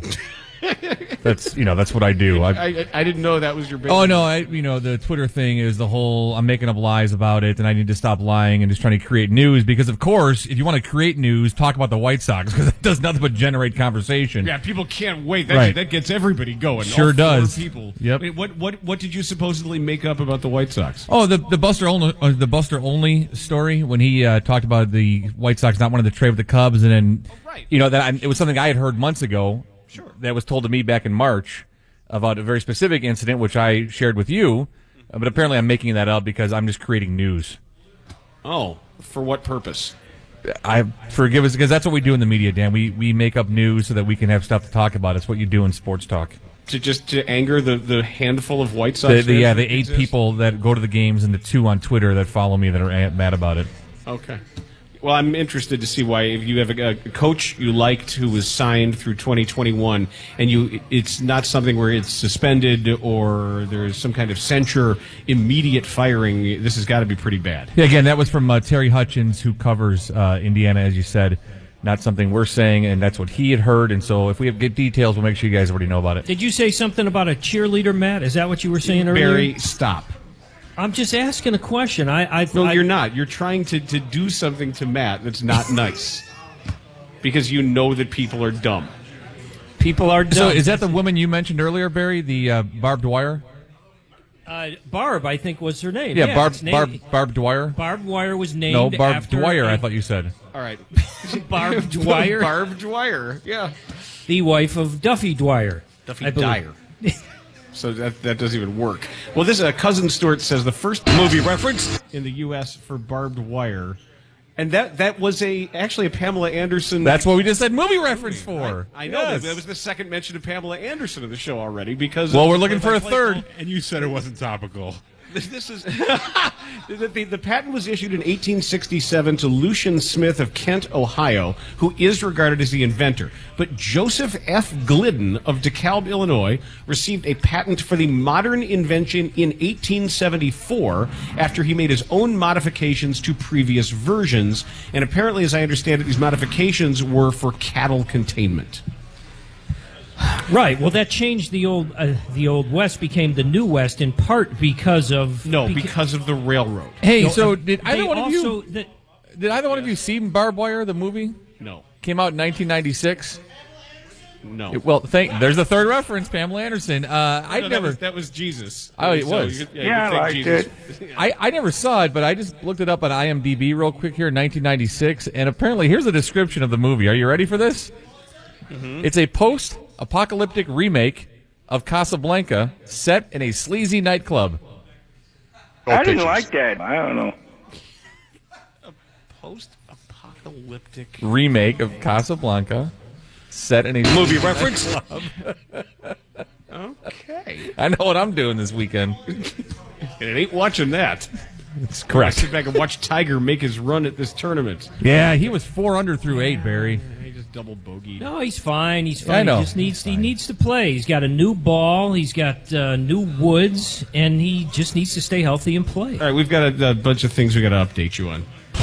That's you know that's what I do. I, I, I didn't know that was your. Big oh no, I you know the Twitter thing is the whole I'm making up lies about it, and I need to stop lying and just trying to create news because of course if you want to create news, talk about the White Sox because it does nothing but generate conversation. Yeah, people can't wait. That right. that gets everybody going. Sure All does. People. Yep. Wait, what what what did you supposedly make up about the White Sox? Oh, the the Buster Olney uh, the Buster Olney story when he uh, talked about the White Sox not wanting to trade with the Cubs, and then oh, right. you know that I, it was something I had heard months ago. Sure. That was told to me back in March about a very specific incident, which I shared with you. Uh, but apparently I'm making that up because I'm just creating news. Oh, for what purpose? I forgive us because that's what we do in the media, Dan. We we make up news so that we can have stuff to talk about. It's what you do in sports talk. To just to anger the, the handful of White Sox the, the, yeah, the that eight exist? people that go to the games and the two on Twitter that follow me that are mad about it. Okay. Well, I'm interested to see why if you have a, a coach you liked who was signed through twenty twenty-one and you it's not something where it's suspended or there's some kind of censure, immediate firing, this has got to be pretty bad. Yeah, again, that was from uh, Terry Hutchins, who covers uh, Indiana, as you said. Not something we're saying, and that's what he had heard. And so if we have good details, we'll make sure you guys already know about it. Did you say something about a cheerleader, Matt? Is that what you were saying earlier? Barry, stop. I'm just asking a question. I, I No, I, you're not. You're trying to, to do something to Matt that's not nice. Because you know that people are dumb. People are dumb. So is that the woman you mentioned earlier, Barry, the uh, Barb Dwyer? Uh, Barb, I think, was her name. Yeah, yeah Barb, named, Barb Barb Dwyer? Barb Dwyer was named No, Barb after Dwyer, a, I thought you said. All right. Barb Dwyer? Barb Dwyer, yeah. The wife of Duffy Dwyer. Duffy Dyer. So that that doesn't even work. Well, this uh, Cousin Stewart says the first movie reference in the U S for barbed wire And that that was a actually a Pamela Anderson. That's what we just said movie reference for. I, I know Yes. that, that was the second mention of Pamela Anderson in the show already because. Well, of we're looking for a play-by-play third. call. And you said it wasn't topical. This, this is the, the, the patent was issued in eighteen sixty-seven to Lucian Smith of Kent, Ohio, who is regarded as the inventor. But Joseph F. Glidden of DeKalb, Illinois, received a patent for the modern invention in eighteen seventy-four after he made his own modifications to previous versions. And apparently, as I understand it, these modifications were for cattle containment. Right. Well, that changed the old uh, the old West became the New West in part because of no beca- because of the railroad. Hey, No, so uh, did they either one of you also- the- did either one of you see Barbed Wire, the movie? No. Came out in nineteen ninety-six. No. It- well, thank. There's a third reference, Pamela Anderson. Uh, No, I that never. was, that was Jesus. Oh, it So was. you could- Yeah, you could I think liked Jesus. I, I never saw it, but I just looked it up on IMDb real quick here in nineteen ninety-six, and apparently here's a description of the movie. Are you ready for this? Mm-hmm. It's a post-apocalyptic remake of Casablanca set in a sleazy nightclub. I didn't like that. I don't know. Post-apocalyptic Remake of Casablanca set in a movie sleazy reference. nightclub. Okay. I know what I'm doing this weekend. And it ain't watching that. It's correct. Sit back and watch Tiger make his run at this tournament. Yeah, he was four under through eight, Barry. He just double bogeyed. No, he's fine. He's Yeah, fine. I know. He just needs he needs to play. He's got a new ball. He's got uh, new woods, and he just needs to stay healthy and play. All right, we've got a, a bunch of things we got to update you on.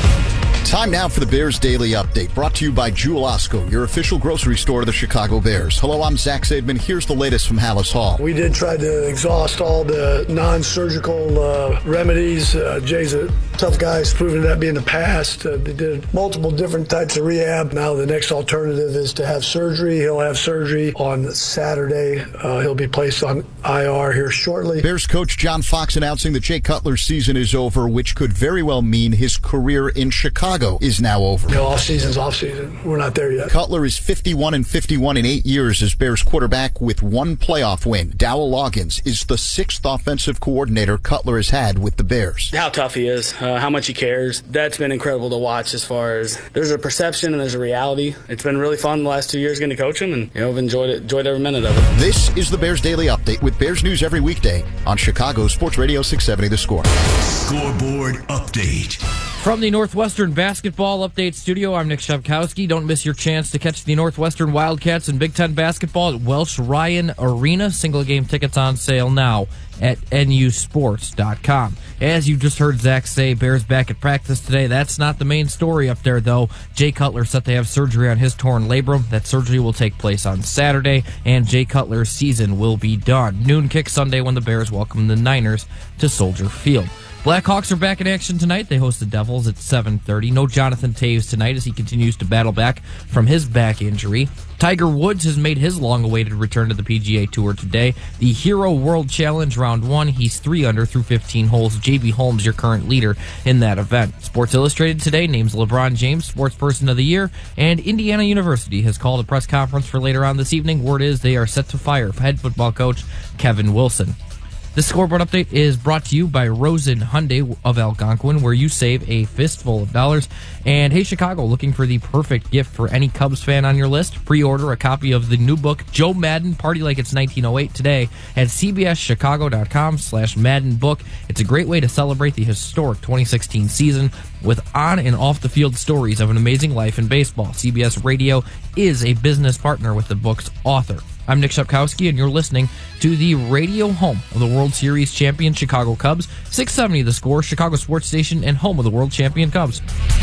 Time now for the Bears Daily Update, brought to you by Jewel Osco, your official grocery store of the Chicago Bears. Hello, I'm Zach Zaidman. Here's the latest from Hallis Hall. We did try to exhaust all the non-surgical uh, remedies. Uh, Jay's a tough guy. He's proven that be in the past. Uh, they did multiple different types of rehab. Now the next alternative is to have surgery. He'll have surgery on Saturday. Uh, he'll be placed on I R here shortly. Bears coach John Fox announcing that Jay Cutler's season is over, which could very well mean his career in Chicago is now over. You know, off season's off season. We're not there yet. Cutler is fifty-one and fifty-one in eight years as Bears quarterback with one playoff win. Dowell Loggins is the sixth offensive coordinator Cutler has had with the Bears. How tough he is, uh, how much he cares. That's been incredible to watch as far as there's a perception and there's a reality. It's been really fun the last two years getting to coach him, and you know, I've enjoyed it, enjoyed every minute of it. This is the Bears Daily Update with Bears News every weekday on Chicago Sports Radio six seventy The Score. Scoreboard update. From the Northwestern Basketball Update Studio, I'm Nick Shevkowski. Don't miss your chance to catch the Northwestern Wildcats in Big Ten basketball at Welsh Ryan Arena. Single game tickets on sale now at N U sports dot com. As you just heard Zach say, Bears back at practice today. That's not the main story up there, though. Jay Cutler set to have surgery on his torn labrum. That surgery will take place on Saturday, and Jay Cutler's season will be done. Noon kick Sunday when the Bears welcome the Niners to Soldier Field. Blackhawks are back in action tonight. They host the Devils at seven thirty. No Jonathan Taves tonight as he continues to battle back from his back injury. Tiger Woods has made his long-awaited return to the P G A Tour today. The Hero World Challenge Round one, he's three under through fifteen holes. J B Holmes, your current leader in that event. Sports Illustrated today names LeBron James Sports Person of the Year, and Indiana University has called a press conference for later on this evening. Word is they are set to fire head football coach Kevin Wilson. This scoreboard update is brought to you by Rosen Hyundai of Algonquin, where you save a fistful of dollars. And hey, Chicago, looking for the perfect gift for any Cubs fan on your list? Pre-order a copy of the new book, Joe Madden, Party Like It's nineteen oh eight, today at cbschicago.com slash Madden book. It's a great way to celebrate the historic twenty sixteen season with on and off the field stories of an amazing life in baseball. C B S Radio is a business partner with the book's author. I'm Nick Shepkowski, and you're listening to the radio home of the World Series champion Chicago Cubs, six seventy The Score, Chicago sports station, and home of the world champion Cubs.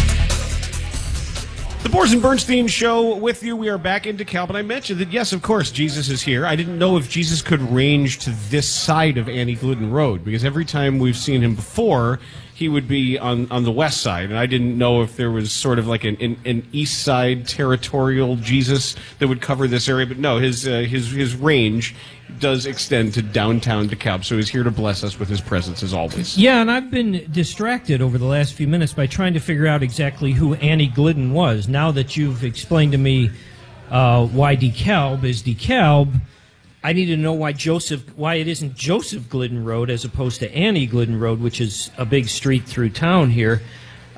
The Boers and Bernstein Show with you. We are back in DeKalb, and I mentioned that, yes, of course, Jesus is here. I didn't know if Jesus could range to this side of Annie Glidden Road, because every time we've seen him before, he would be on, on the west side, and I didn't know if there was sort of like an, an, an east side territorial Jesus that would cover this area, but no, his uh, his his range does extend to downtown DeKalb, so he's here to bless us with his presence as always. Yeah, and I've been distracted over the last few minutes by trying to figure out exactly who Annie Glidden was. Now that you've explained to me uh, why DeKalb is DeKalb, I need to know why Joseph, why it isn't Joseph Glidden Road as opposed to Annie Glidden Road, which is a big street through town here.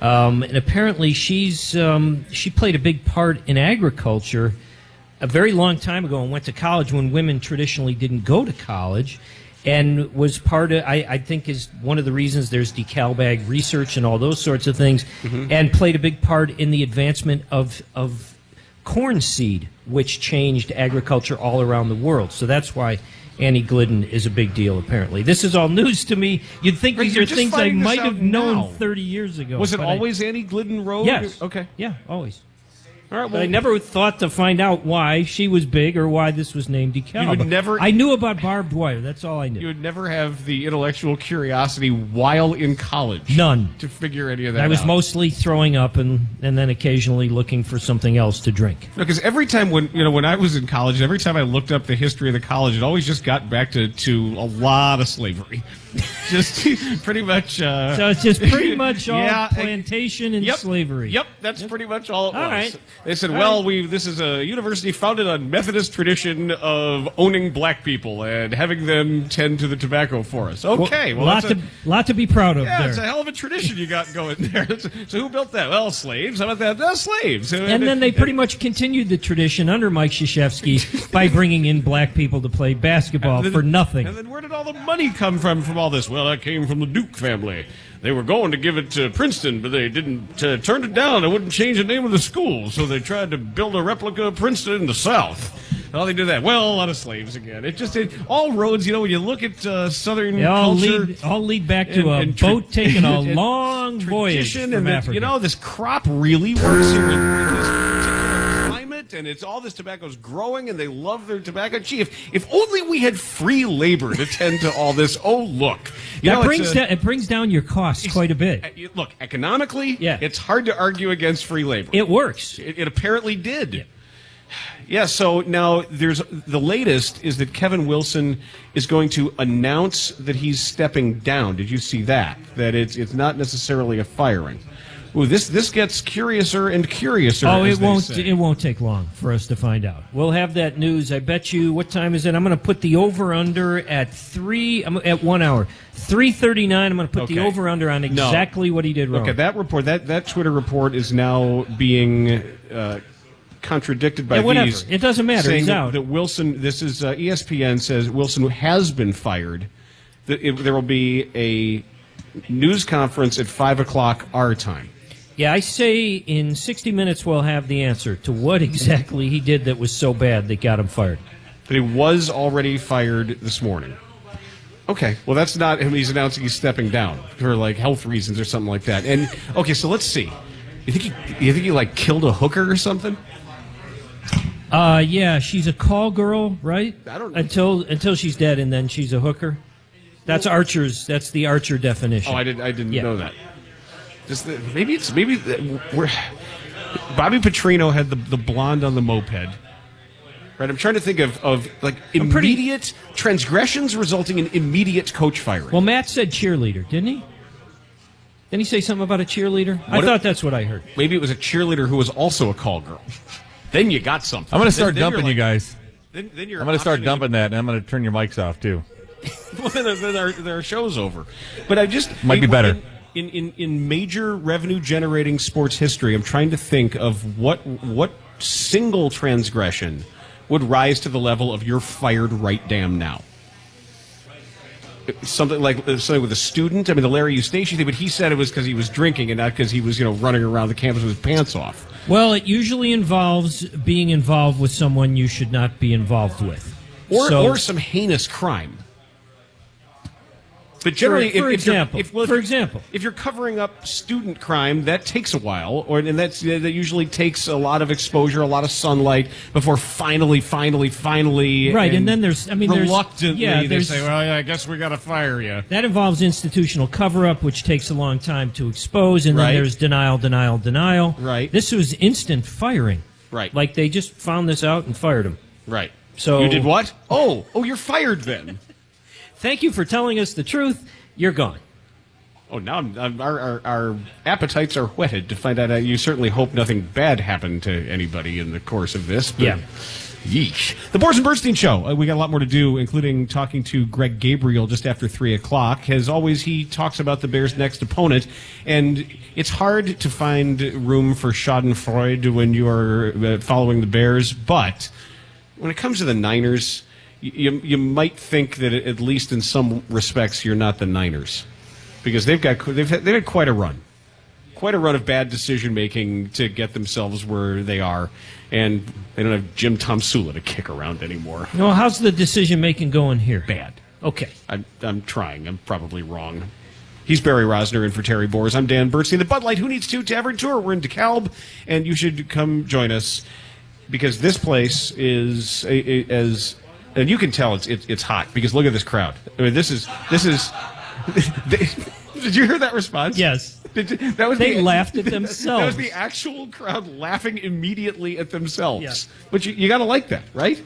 Um, and apparently she's um, she played a big part in agriculture a very long time ago and went to college when women traditionally didn't go to college, and was part of, I, I think, is one of the reasons there's DeKalb research and all those sorts of things, mm-hmm. and played a big part in the advancement of of corn seed, which changed agriculture all around the world. So that's why Annie Glidden is a big deal, apparently. This is all news to me. You'd think these You're are things I might have known now. thirty years ago. Was it but always I, Annie Glidden Road? Yes. Okay. Yeah, always. All right, well, but I never thought to find out why she was big or why this was named DeKalb. You would never. I knew about barbed wire. That's all I knew. You would never have the intellectual curiosity while in college. None. To figure any of that out. I was mostly throwing up and, and then occasionally looking for something else to drink. Because every time when you know when I was in college, every time I looked up the history of the college, it always just got back to, to a lot of slavery. Just pretty much. Uh, so it's just pretty much all yeah, plantation and yep, slavery. Yep, that's yep. pretty much all it all was. Right. They said, all well, right. we this is a university founded on Methodist tradition of owning black people and having them tend to the tobacco forest. Okay, well, well lot that's to a, lot to be proud of yeah, there. It's a hell of a tradition you got going there. So who built that? Well, slaves. How about that? No, slaves. And, and then they pretty much continued the tradition under Mike Krzyzewski by bringing in black people to play basketball then, for nothing. And then where did all the money come from from all this? Well, that came from the Duke family. They were going to give it to Princeton, but they didn't uh, turn it down. They wouldn't change the name of the school, so they tried to build a replica of Princeton in the South. How they do that? Well, a lot of slaves again. It just it, all roads. You know, when you look at uh, Southern they all culture, lead, all lead back to and, a and tra- boat taking a long voyage from and Africa. The, you know, this crop really works here in, in this particular climate, and it's all this tobacco's growing, and they love their tobacco. Gee, if if only we had free labor to tend to all this. Oh, look, you that know, brings a, down, it brings down your costs quite a bit. Uh, look, economically, yeah. it's hard to argue against free labor. It works. It, it apparently did. Yeah. Yeah, so now there's the latest is that Kevin Wilson is going to announce that he's stepping down. Did you see that? That it's it's not necessarily a firing. Ooh, this this gets curiouser and curiouser. Oh, as it they won't say. it won't take long for us to find out. We'll have that news. I bet you. What time is it? I'm going to put the over under at three. I'm at one hour. Three thirty nine. I'm going to put Okay. the over under on exactly no. what he did wrong. Okay, that report that that Twitter report is now being. Uh, contradicted by yeah, whatever. these. It doesn't matter. Saying He's that, out. that Wilson, this is uh, E S P N says Wilson has been fired. That it, there will be a news conference at five o'clock our time. Yeah, I say in sixty minutes we'll have the answer to what exactly he did that was so bad that got him fired. But he was already fired this morning. Okay, well that's not him. He's announcing he's stepping down for like health reasons or something like that. And okay, so let's see. You think he, you think he like killed a hooker or something? Uh, yeah, she's a call girl, right? I don't know. Until until she's dead, and then she's a hooker. That's Archer's. That's the Archer definition. Oh, I didn't. I didn't yeah. know that. Just the, maybe it's maybe the, we're, Bobby Petrino had the the blonde on the moped. Right. I'm trying to think of of like immediate pretty, transgressions resulting in immediate coach firing. Well, Matt said cheerleader, didn't he? Didn't he say something about a cheerleader? What I if, thought that's what I heard. Maybe it was a cheerleader who was also a call girl. Then you got something. I'm going to start then, then dumping like, you guys. Then, then you're I'm going to start optioning- dumping that, and I'm going to turn your mics off, too. well, then, then our, then our show's over. But I just... Might be better. In, in, in major revenue-generating sports history, I'm trying to think of what what single transgression would rise to the level of you're fired right damn now. Something like something with a student. I mean, the Larry Eustace thing, but he said it was because he was drinking and not because he was, you know, running around the campus with his pants off. Well, it usually involves being involved with someone you should not be involved with, or so, or some heinous crime. But generally, for, for if, example, if, well, if for example, if you're covering up student crime, that takes a while, or and that's that usually takes a lot of exposure, a lot of sunlight before finally, finally, finally, right. And, and then there's, I mean, reluctantly, there's, yeah, they there's, say, well, yeah, I guess we got to fire you. That involves institutional cover-up, which takes a long time to expose, and then Right. there's denial, denial, denial. Right. This was instant firing. Right. Like they just found this out and fired him. Right. So you did what? Oh, oh, you're fired then. Thank you for telling us the truth. You're gone. Oh, now I'm, our, our, our appetites are whetted to find out. Uh, you certainly hope nothing bad happened to anybody in the course of this. But yeah. Yeesh. The Boris and Bernstein Show. Uh, we got a lot more to do, including talking to Greg Gabriel just after three o'clock. As always, he talks about the Bears' next opponent, and it's hard to find room for schadenfreude when you are uh, following the Bears, but when it comes to the Niners, you, you might think that at least in some respects you're not the Niners. Because they've got they've had, they've had quite a run, quite a run of bad decision making to get themselves where they are, and they don't have Jim Tomsula to kick around anymore. Well, how's the decision making going here? Bad. Okay, I'm I'm trying. I'm probably wrong. He's Barry Rosner in for Terry Bors. I'm Dan Bernstein. The Bud Light Who Needs To Tavern Tour. We're in DeKalb, and you should come join us because this place is a, a, as and you can tell it's it, it's hot because look at this crowd. I mean, this is this is. They, did you hear that response? Yes. Did, that was they the, laughed at themselves. That was the actual crowd laughing immediately at themselves. Yeah. But you, you got to like that, right?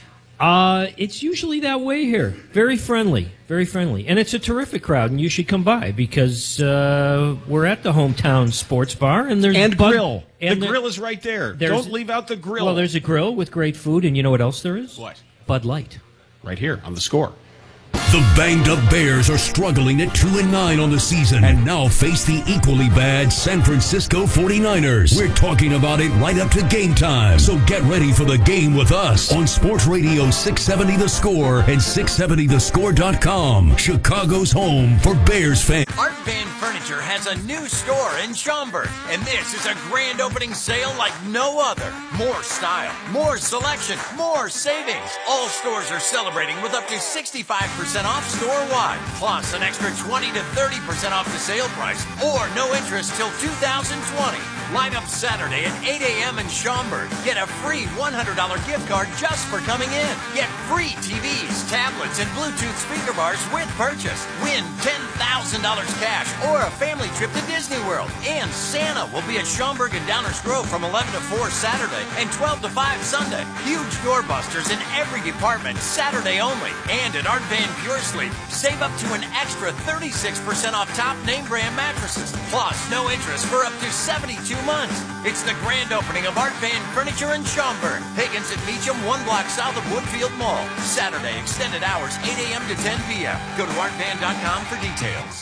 Uh, it's usually that way here. Very friendly, very friendly. And it's a terrific crowd, and you should come by because uh, we're at the hometown sports bar. And there's and Bud, grill. And the there, grill is right there. Don't leave out the grill. Well, there's a grill with great food, and you know what else there is? What? Bud Light. Right here on The Score. The banged-up Bears are struggling at two and nine on the season and now face the equally bad San Francisco forty-niners. We're talking about it right up to game time. So get ready for the game with us on Sports Radio six seventy The Score and six seventy the score dot com. Chicago's home for Bears fans. Art Van Furniture has a new store in Schaumburg, and this is a grand opening sale like no other. More style, more selection, more savings. All stores are celebrating with up to sixty-five percent off store-wide, plus an extra twenty to thirty percent off the sale price, or no interest till two thousand twenty. Line up Saturday at eight a.m. in Schaumburg. Get a free one hundred dollars gift card just for coming in. Get free T Vs, tablets, and Bluetooth speaker bars with purchase. Win ten thousand dollars cash or a family trip to Disney World. And Santa will be at Schaumburg and Downers Grove from eleven to four Saturday and twelve to five Sunday. Huge doorbusters in every department Saturday only. And at Art Van Pure Sleep, save up to an extra thirty-six percent off top name brand mattresses. Plus, no interest for up to seventy-two months. It's the grand opening of Art Van Furniture in Schaumburg. Higgins at Meacham, one block south of Woodfield Mall. Saturday, extended hours, eight a.m. to ten p.m. Go to art van dot com for details.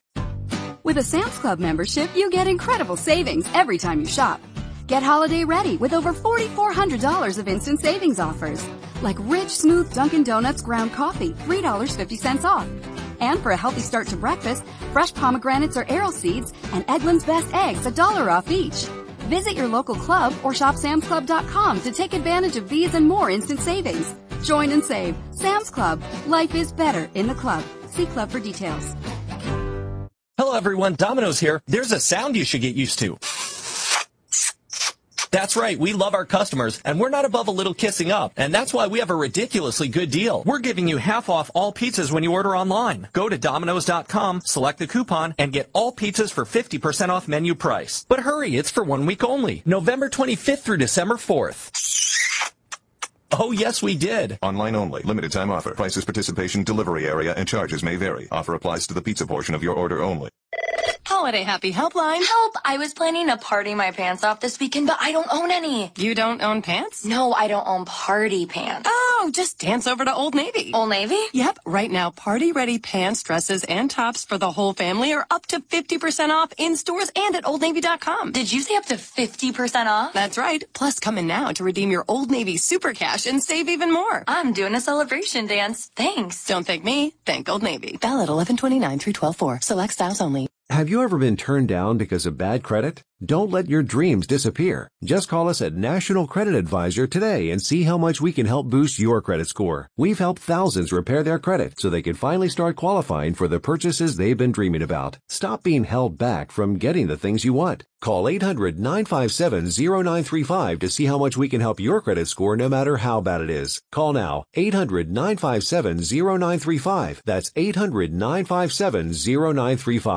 With a Sam's Club membership, you get incredible savings every time you shop. Get holiday ready with over four thousand four hundred dollars of instant savings offers. Like rich, smooth Dunkin' Donuts ground coffee, three dollars and fifty cents off. And for a healthy start to breakfast, fresh pomegranates or arrow seeds and Eggland's Best Eggs, a dollar off each. Visit your local club or shop sams club dot com to take advantage of these and more instant savings. Join and save. Sam's Club. Life is better in the club. See club for details. Hello, everyone. Domino's here. There's a sound you should get used to. That's right. We love our customers, and we're not above a little kissing up. And that's why we have a ridiculously good deal. We're giving you half off all pizzas when you order online. Go to Domino's dot com, select the coupon, and get all pizzas for fifty percent off menu price. But hurry, it's for one week only. November twenty-fifth through December fourth. Oh, yes, we did. Online only. Limited time offer. Prices, participation, delivery area, and charges may vary. Offer applies to the pizza portion of your order only. Holiday Happy Helpline. Help! I was planning to party my pants off this weekend, but I don't own any. You don't own pants? No, I don't own party pants. Oh, just dance over to Old Navy. Old Navy? Yep. Right now, party-ready pants, dresses, and tops for the whole family are up to fifty percent off in stores and at old navy dot com. Did you say up to fifty percent off? That's right. Plus, come in now to redeem your Old Navy Super Cash and save even more. I'm doing a celebration dance. Thanks. Don't thank me. Thank Old Navy. Valid eleven twenty-nine through twelve four. Select styles only. Have you ever been turned down because of bad credit? Don't let your dreams disappear. Just call us at National Credit Advisor today and see how much we can help boost your credit score. We've helped thousands repair their credit so they can finally start qualifying for the purchases they've been dreaming about. Stop being held back from getting the things you want. Call eight hundred, nine five seven, zero nine three five to see how much we can help your credit score no matter how bad it is. Call now, eight hundred, nine five seven, zero nine three five. That's eight hundred, nine five seven, zero nine three five.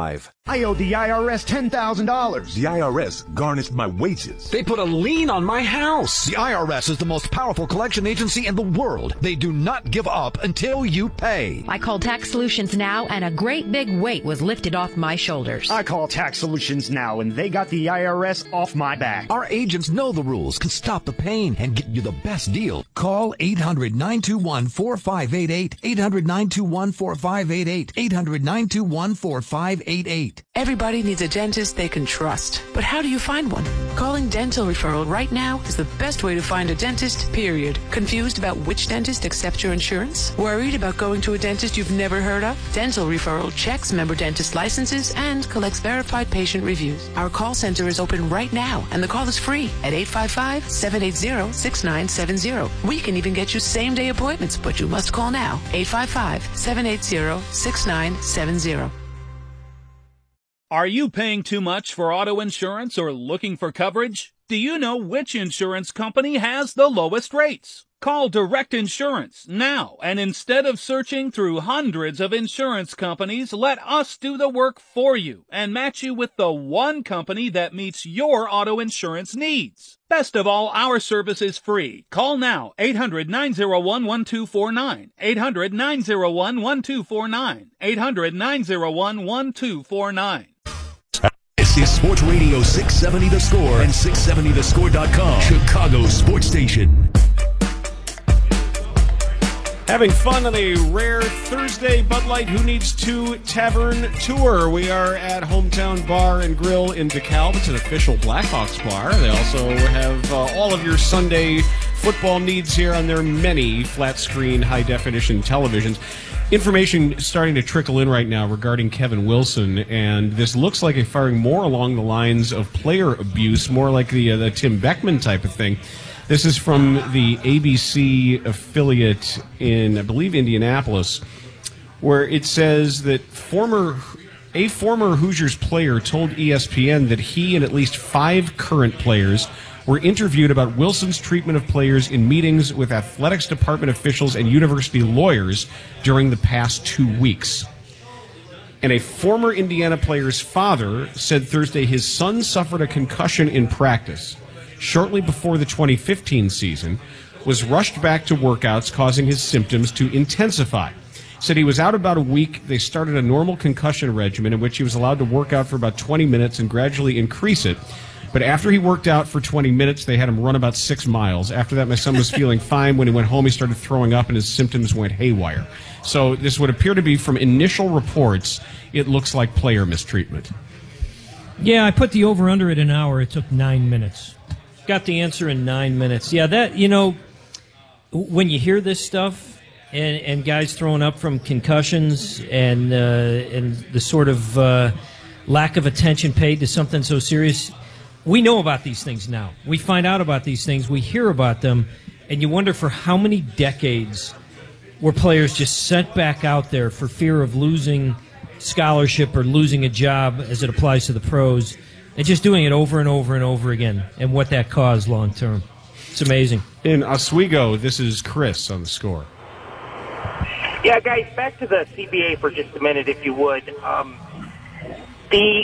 I owe the I R S ten thousand dollars. The I R S garnished my wages. They put a lien on my house. The I R S is the most powerful collection agency in the world. They do not give up until you pay. I called Tax Solutions Now, and a great big weight was lifted off my shoulders. I called Tax Solutions Now, and they got the I R S off my back. Our agents know the rules, can stop the pain, and get you the best deal. Call eight hundred, nine two one, four five eight eight. eight hundred, nine two one, four five eight eight. eight hundred, nine two one, four five eight eight. Everybody needs a dentist they can trust. But how do you find one? Calling Dental Referral right now is the best way to find a dentist, period. Confused about which dentist accepts your insurance? Worried about going to a dentist you've never heard of? Dental Referral checks member dentist licenses and collects verified patient reviews. Our call center is open right now, and the call is free at eight five five, seven eight zero, six nine seven zero. We can even get you same-day appointments, but you must call now. eight five five, seven eight zero, six nine seven zero. Are you paying too much for auto insurance or looking for coverage? Do you know which insurance company has the lowest rates? Call Direct Insurance now, and instead of searching through hundreds of insurance companies, let us do the work for you and match you with the one company that meets your auto insurance needs. Best of all, our service is free. Call now, eight hundred, nine oh one, one two four nine, eight hundred, nine oh one, one two four nine, eight hundred, nine oh one, one two four nine. This is Sports Radio six seventy The Score and six seventy the score dot com, Chicago Sports Station. Having fun on a rare Thursday Bud Light Who Needs To Tavern tour. We are at Hometown Bar and Grill in DeKalb. It's an official Blackhawks bar. They also have uh, all of your Sunday football needs here on their many flat-screen, high-definition televisions. Information starting to trickle in right now regarding Kevin Wilson, and this looks like a firing more along the lines of player abuse, more like the, uh, the Tim Beckman type of thing. This is from the A B C affiliate in, I believe, Indianapolis, where it says that former a former Hoosiers player told E S P N that he and at least five current players were interviewed about Wilson's treatment of players in meetings with athletics department officials and university lawyers during the past two weeks. And a former Indiana player's father said Thursday his son suffered a concussion in practice shortly before the twenty fifteen season, was rushed back to workouts, causing his symptoms to intensify. Said he was out about a week. They started a normal concussion regimen in which he was allowed to work out for about twenty minutes and gradually increase it. But after he worked out for twenty minutes, they had him run about six miles. After that, my son was feeling fine. When he went home, he started throwing up, and his symptoms went haywire. So this would appear to be, from initial reports, it looks like player mistreatment. Yeah, I put the over-under at an hour. It took nine minutes. Got the answer in nine minutes. Yeah, that, you know, when you hear this stuff and, and guys throwing up from concussions and uh, and the sort of uh, lack of attention paid to something so serious, we know about these things now. We find out about these things. We hear about them, and you wonder for how many decades were players just sent back out there for fear of losing scholarship or losing a job as it applies to the pros. And just doing it over and over and over again, and what that caused long term. It's amazing. In Oswego, this is Chris on the Score. Yeah, guys, back to the C B A for just a minute, if you would. Um, the,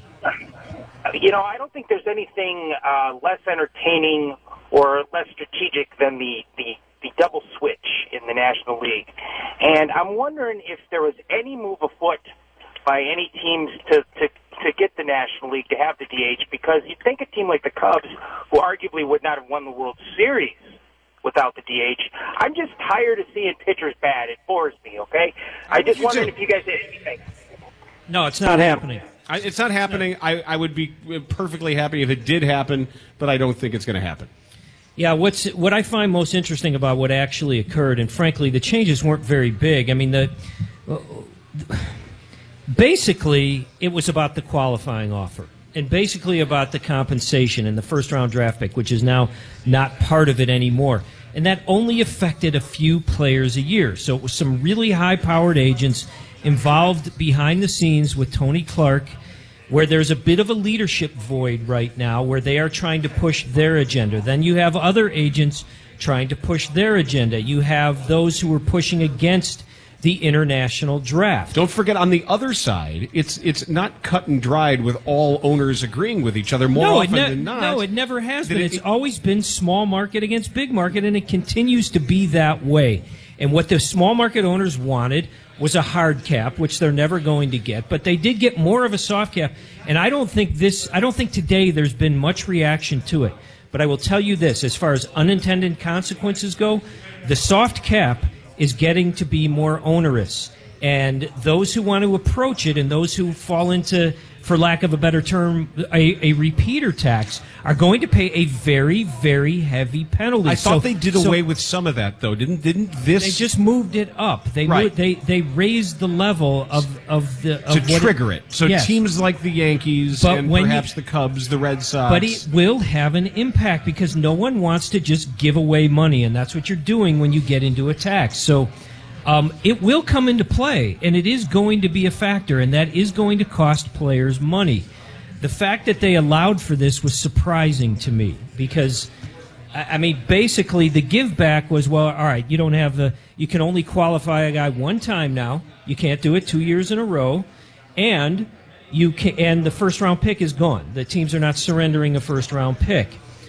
you know, I don't think there's anything uh, less entertaining or less strategic than the, the, the double switch in the National League. And I'm wondering if there was any move afoot by any teams to, to to get the National League to have the D H, because you'd think a team like the Cubs, who arguably would not have won the World Series without the D H, I'm just tired of seeing pitchers bad. It bores me, okay? I just wondered if you guys had anything. No, it's not happening. I, it's not happening. I, I would be perfectly happy if it did happen, but I don't think it's going to happen. Yeah, what's what I find most interesting about what actually occurred, and frankly, the changes weren't very big. I mean, the... Uh, Basically, it was about the qualifying offer and basically about the compensation and the first-round draft pick, which is now not part of it anymore. And that only affected a few players a year. So it was some really high-powered agents involved behind the scenes with Tony Clark, where there's a bit of a leadership void right now where they are trying to push their agenda. Then you have other agents trying to push their agenda. You have those who are pushing against the international draft. Don't forget, on the other side, it's it's not cut and dried with all owners agreeing with each other more no, often it ne- than not. No, it never has Did been. it- It's always been small market against big market, and it continues to be that way. And what the small market owners wanted was a hard cap, which they're never going to get, but they did get more of a soft cap. And I don't think this, I don't think today there's been much reaction to it. But I will tell you this, as far as unintended consequences go, the soft cap is getting to be more onerous. And those who want to approach it and those who fall into, for lack of a better term, a, a repeater tax are going to pay a very, very heavy penalty. I thought So- they did so away with some of that, though. Didn't didn't this? They just moved it up. They Right. moved, they they raised the level of of the of to what trigger it. So Yes. teams like the Yankees But and when you- perhaps the Cubs, the Red Sox. But it will have an impact because no one wants to just give away money, and that's what you're doing when you get into a tax. So um, it will come into play, and it is going to be a factor, and that is going to cost players money. The fact that they allowed for this was surprising to me because, I I mean, basically the give back was, well, all right, you don't have the, you can only qualify a guy one time now. You can't do it two years in a row, and you can, and the first round pick is gone. The teams are not surrendering a first round pick.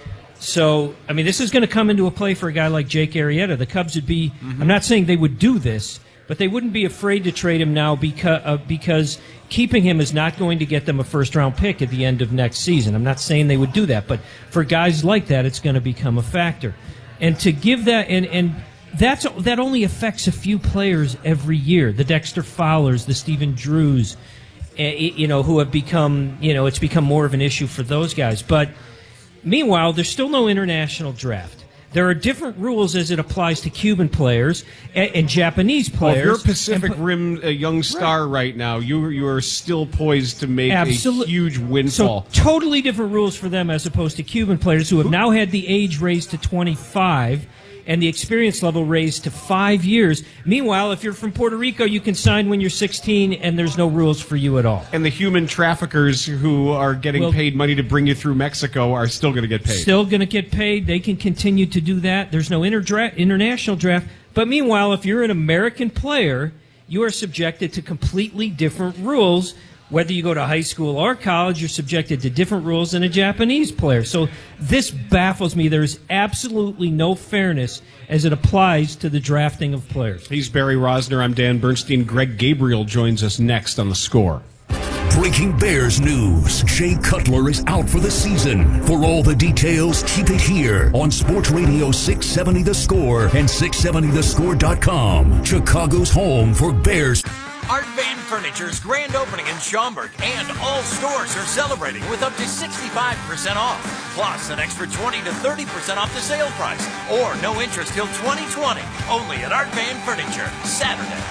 So, I mean, this is going to come into a play for a guy like Jake Arrieta. The Cubs would be, I'm not saying they would do this, but they wouldn't be afraid to trade him now because, uh, because keeping him is not going to get them a first-round pick at the end of next season. I'm not saying they would do that, but for guys like that, it's going to become a factor. And to give that, and, and that's that only affects a few players every year. The Dexter Fowlers, the Stephen Drews, uh, you know, who have become, you know, it's become more of an issue for those guys. But meanwhile, there's still no international draft. There are different rules as it applies to Cuban players and, and Japanese players. Well, if you're a Pacific and, Rim a young star right. right now, you you are still poised to make Absolute- a huge windfall. So totally different rules for them as opposed to Cuban players who have now had the age raised to twenty-five and the experience level raised to five years. Meanwhile, if you're from Puerto Rico, you can sign when you're sixteen and there's no rules for you at all. And the human traffickers who are getting Well- paid money to bring you through Mexico are still going to get paid. Still going to get paid. They can continue to do that. There's no interdra- international draft. But meanwhile, if you're an American player, you are subjected to completely different rules. Whether you go to high school or college, you're subjected to different rules than a Japanese player. So this baffles me. There's absolutely no fairness as it applies to the drafting of players. He's Barry Rosner. I'm Dan Bernstein. Greg Gabriel joins us next on The Score. Breaking Bears news. Jay Cutler is out for the season. For all the details, keep it here on Sports Radio six seventy The Score and six seventy the score dot com. Chicago's home for Bears. Art Van Furniture's grand opening in Schaumburg, and all stores are celebrating with up to sixty-five percent off, plus an extra twenty to thirty percent off the sale price, or no interest till twenty twenty, only at Art Van Furniture, Saturday.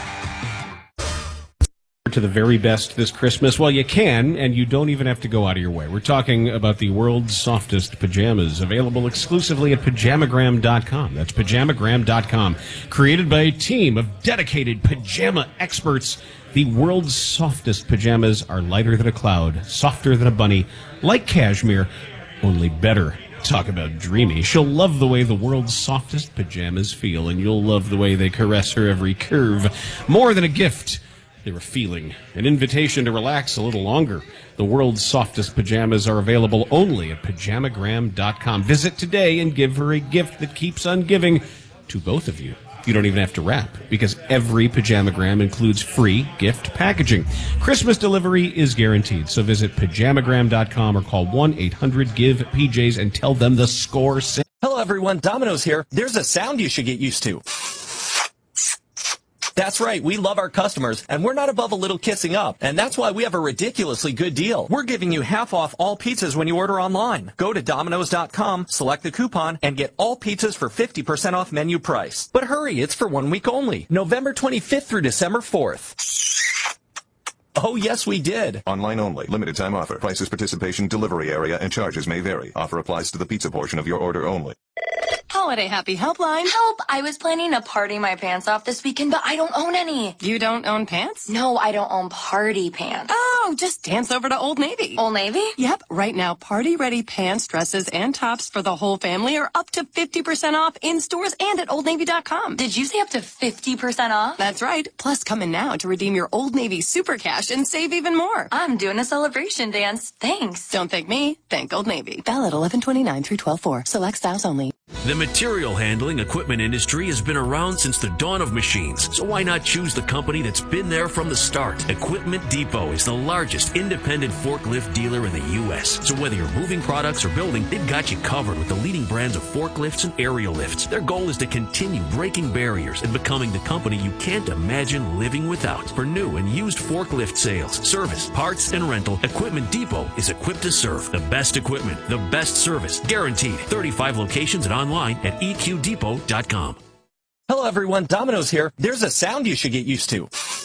To the very best this Christmas? Well, you can, and you don't even have to go out of your way. We're talking about the world's softest pajamas, available exclusively at pajamagram dot com. That's pajamagram dot com. Created by a team of dedicated pajama experts, the world's softest pajamas are lighter than a cloud, softer than a bunny, like cashmere, only better. Talk about dreamy. She'll love the way the world's softest pajamas feel, and you'll love the way they caress her every curve. More than a gift, they're a feeling, an invitation to relax a little longer. The world's softest pajamas are available only at pajamagram dot com. Visit today and give her a gift that keeps on giving to both of you. You don't even have to wrap, because every Pajamagram includes free gift packaging. Christmas delivery is guaranteed, so visit pajamagram dot com or call one eight hundred give P Js and tell them The Score sent. Hello everyone, Domino's here. There's a sound you should get used to. That's right, we love our customers, and we're not above a little kissing up. And that's why we have a ridiculously good deal. We're giving you half off all pizzas when you order online. Go to Domino's dot com, select the coupon, and get all pizzas for fifty percent off menu price. But hurry, it's for one week only. November twenty-fifth through December fourth. Oh, yes, we did. Online only. Limited time offer. Prices, participation, delivery area, and charges may vary. Offer applies to the pizza portion of your order only. Holiday Happy Helpline. Help! I was planning to party my pants off this weekend, but I don't own any. You don't own pants? No, I don't own party pants. Oh, Oh, just dance over to Old Navy. Old Navy? Yep, right now, party-ready pants, dresses, and tops for the whole family are up to fifty percent off in stores and at old navy dot com. Did you say up to fifty percent off? That's right. Plus, come in now to redeem your Old Navy Super Cash and save even more. I'm doing a celebration dance. Thanks. Don't thank me. Thank Old Navy. Valid eleven twenty-nine through twelve four. Select styles only. The material handling equipment industry has been around since the dawn of machines, so why not choose the company that's been there from the start? Equipment Depot is the largest independent forklift dealer in the U S, so whether you're moving products or building, they've got you covered with the leading brands of forklifts and aerial lifts. Their goal is to continue breaking barriers and becoming the company you can't imagine living without. For new and used forklift sales, service, parts, and rental, Equipment Depot is equipped to serve. The best equipment, the best service, guaranteed. thirty-five locations and online at e q depot dot com. Hello everyone, Domino's here. There's a sound you should get used to.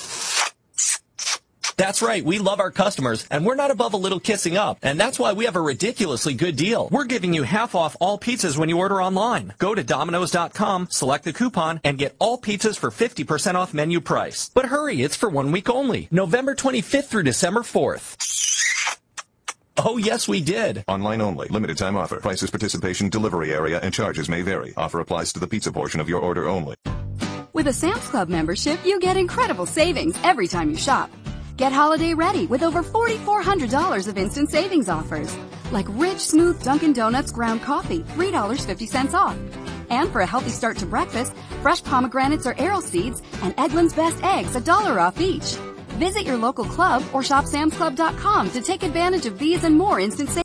That's right, we love our customers, and we're not above a little kissing up, and that's why we have a ridiculously good deal. We're giving you half off all pizzas when you order online. Go to Domino's dot com, select the coupon, and get all pizzas for fifty percent off menu price. But hurry, it's for one week only, November twenty-fifth through December fourth. Oh, yes, we did. Online only. Limited time offer. Prices, participation, delivery area, and charges may vary. Offer applies to the pizza portion of your order only. With a Sam's Club membership, you get incredible savings every time you shop. Get holiday ready with over four thousand four hundred dollars of instant savings offers. Like rich, smooth Dunkin' Donuts ground coffee, three dollars and fifty cents off. And for a healthy start to breakfast, fresh pomegranates or arrow seeds and Eggland's Best Eggs, a dollar off each. Visit your local club or shop sams club dot com to take advantage of these and more instant savings.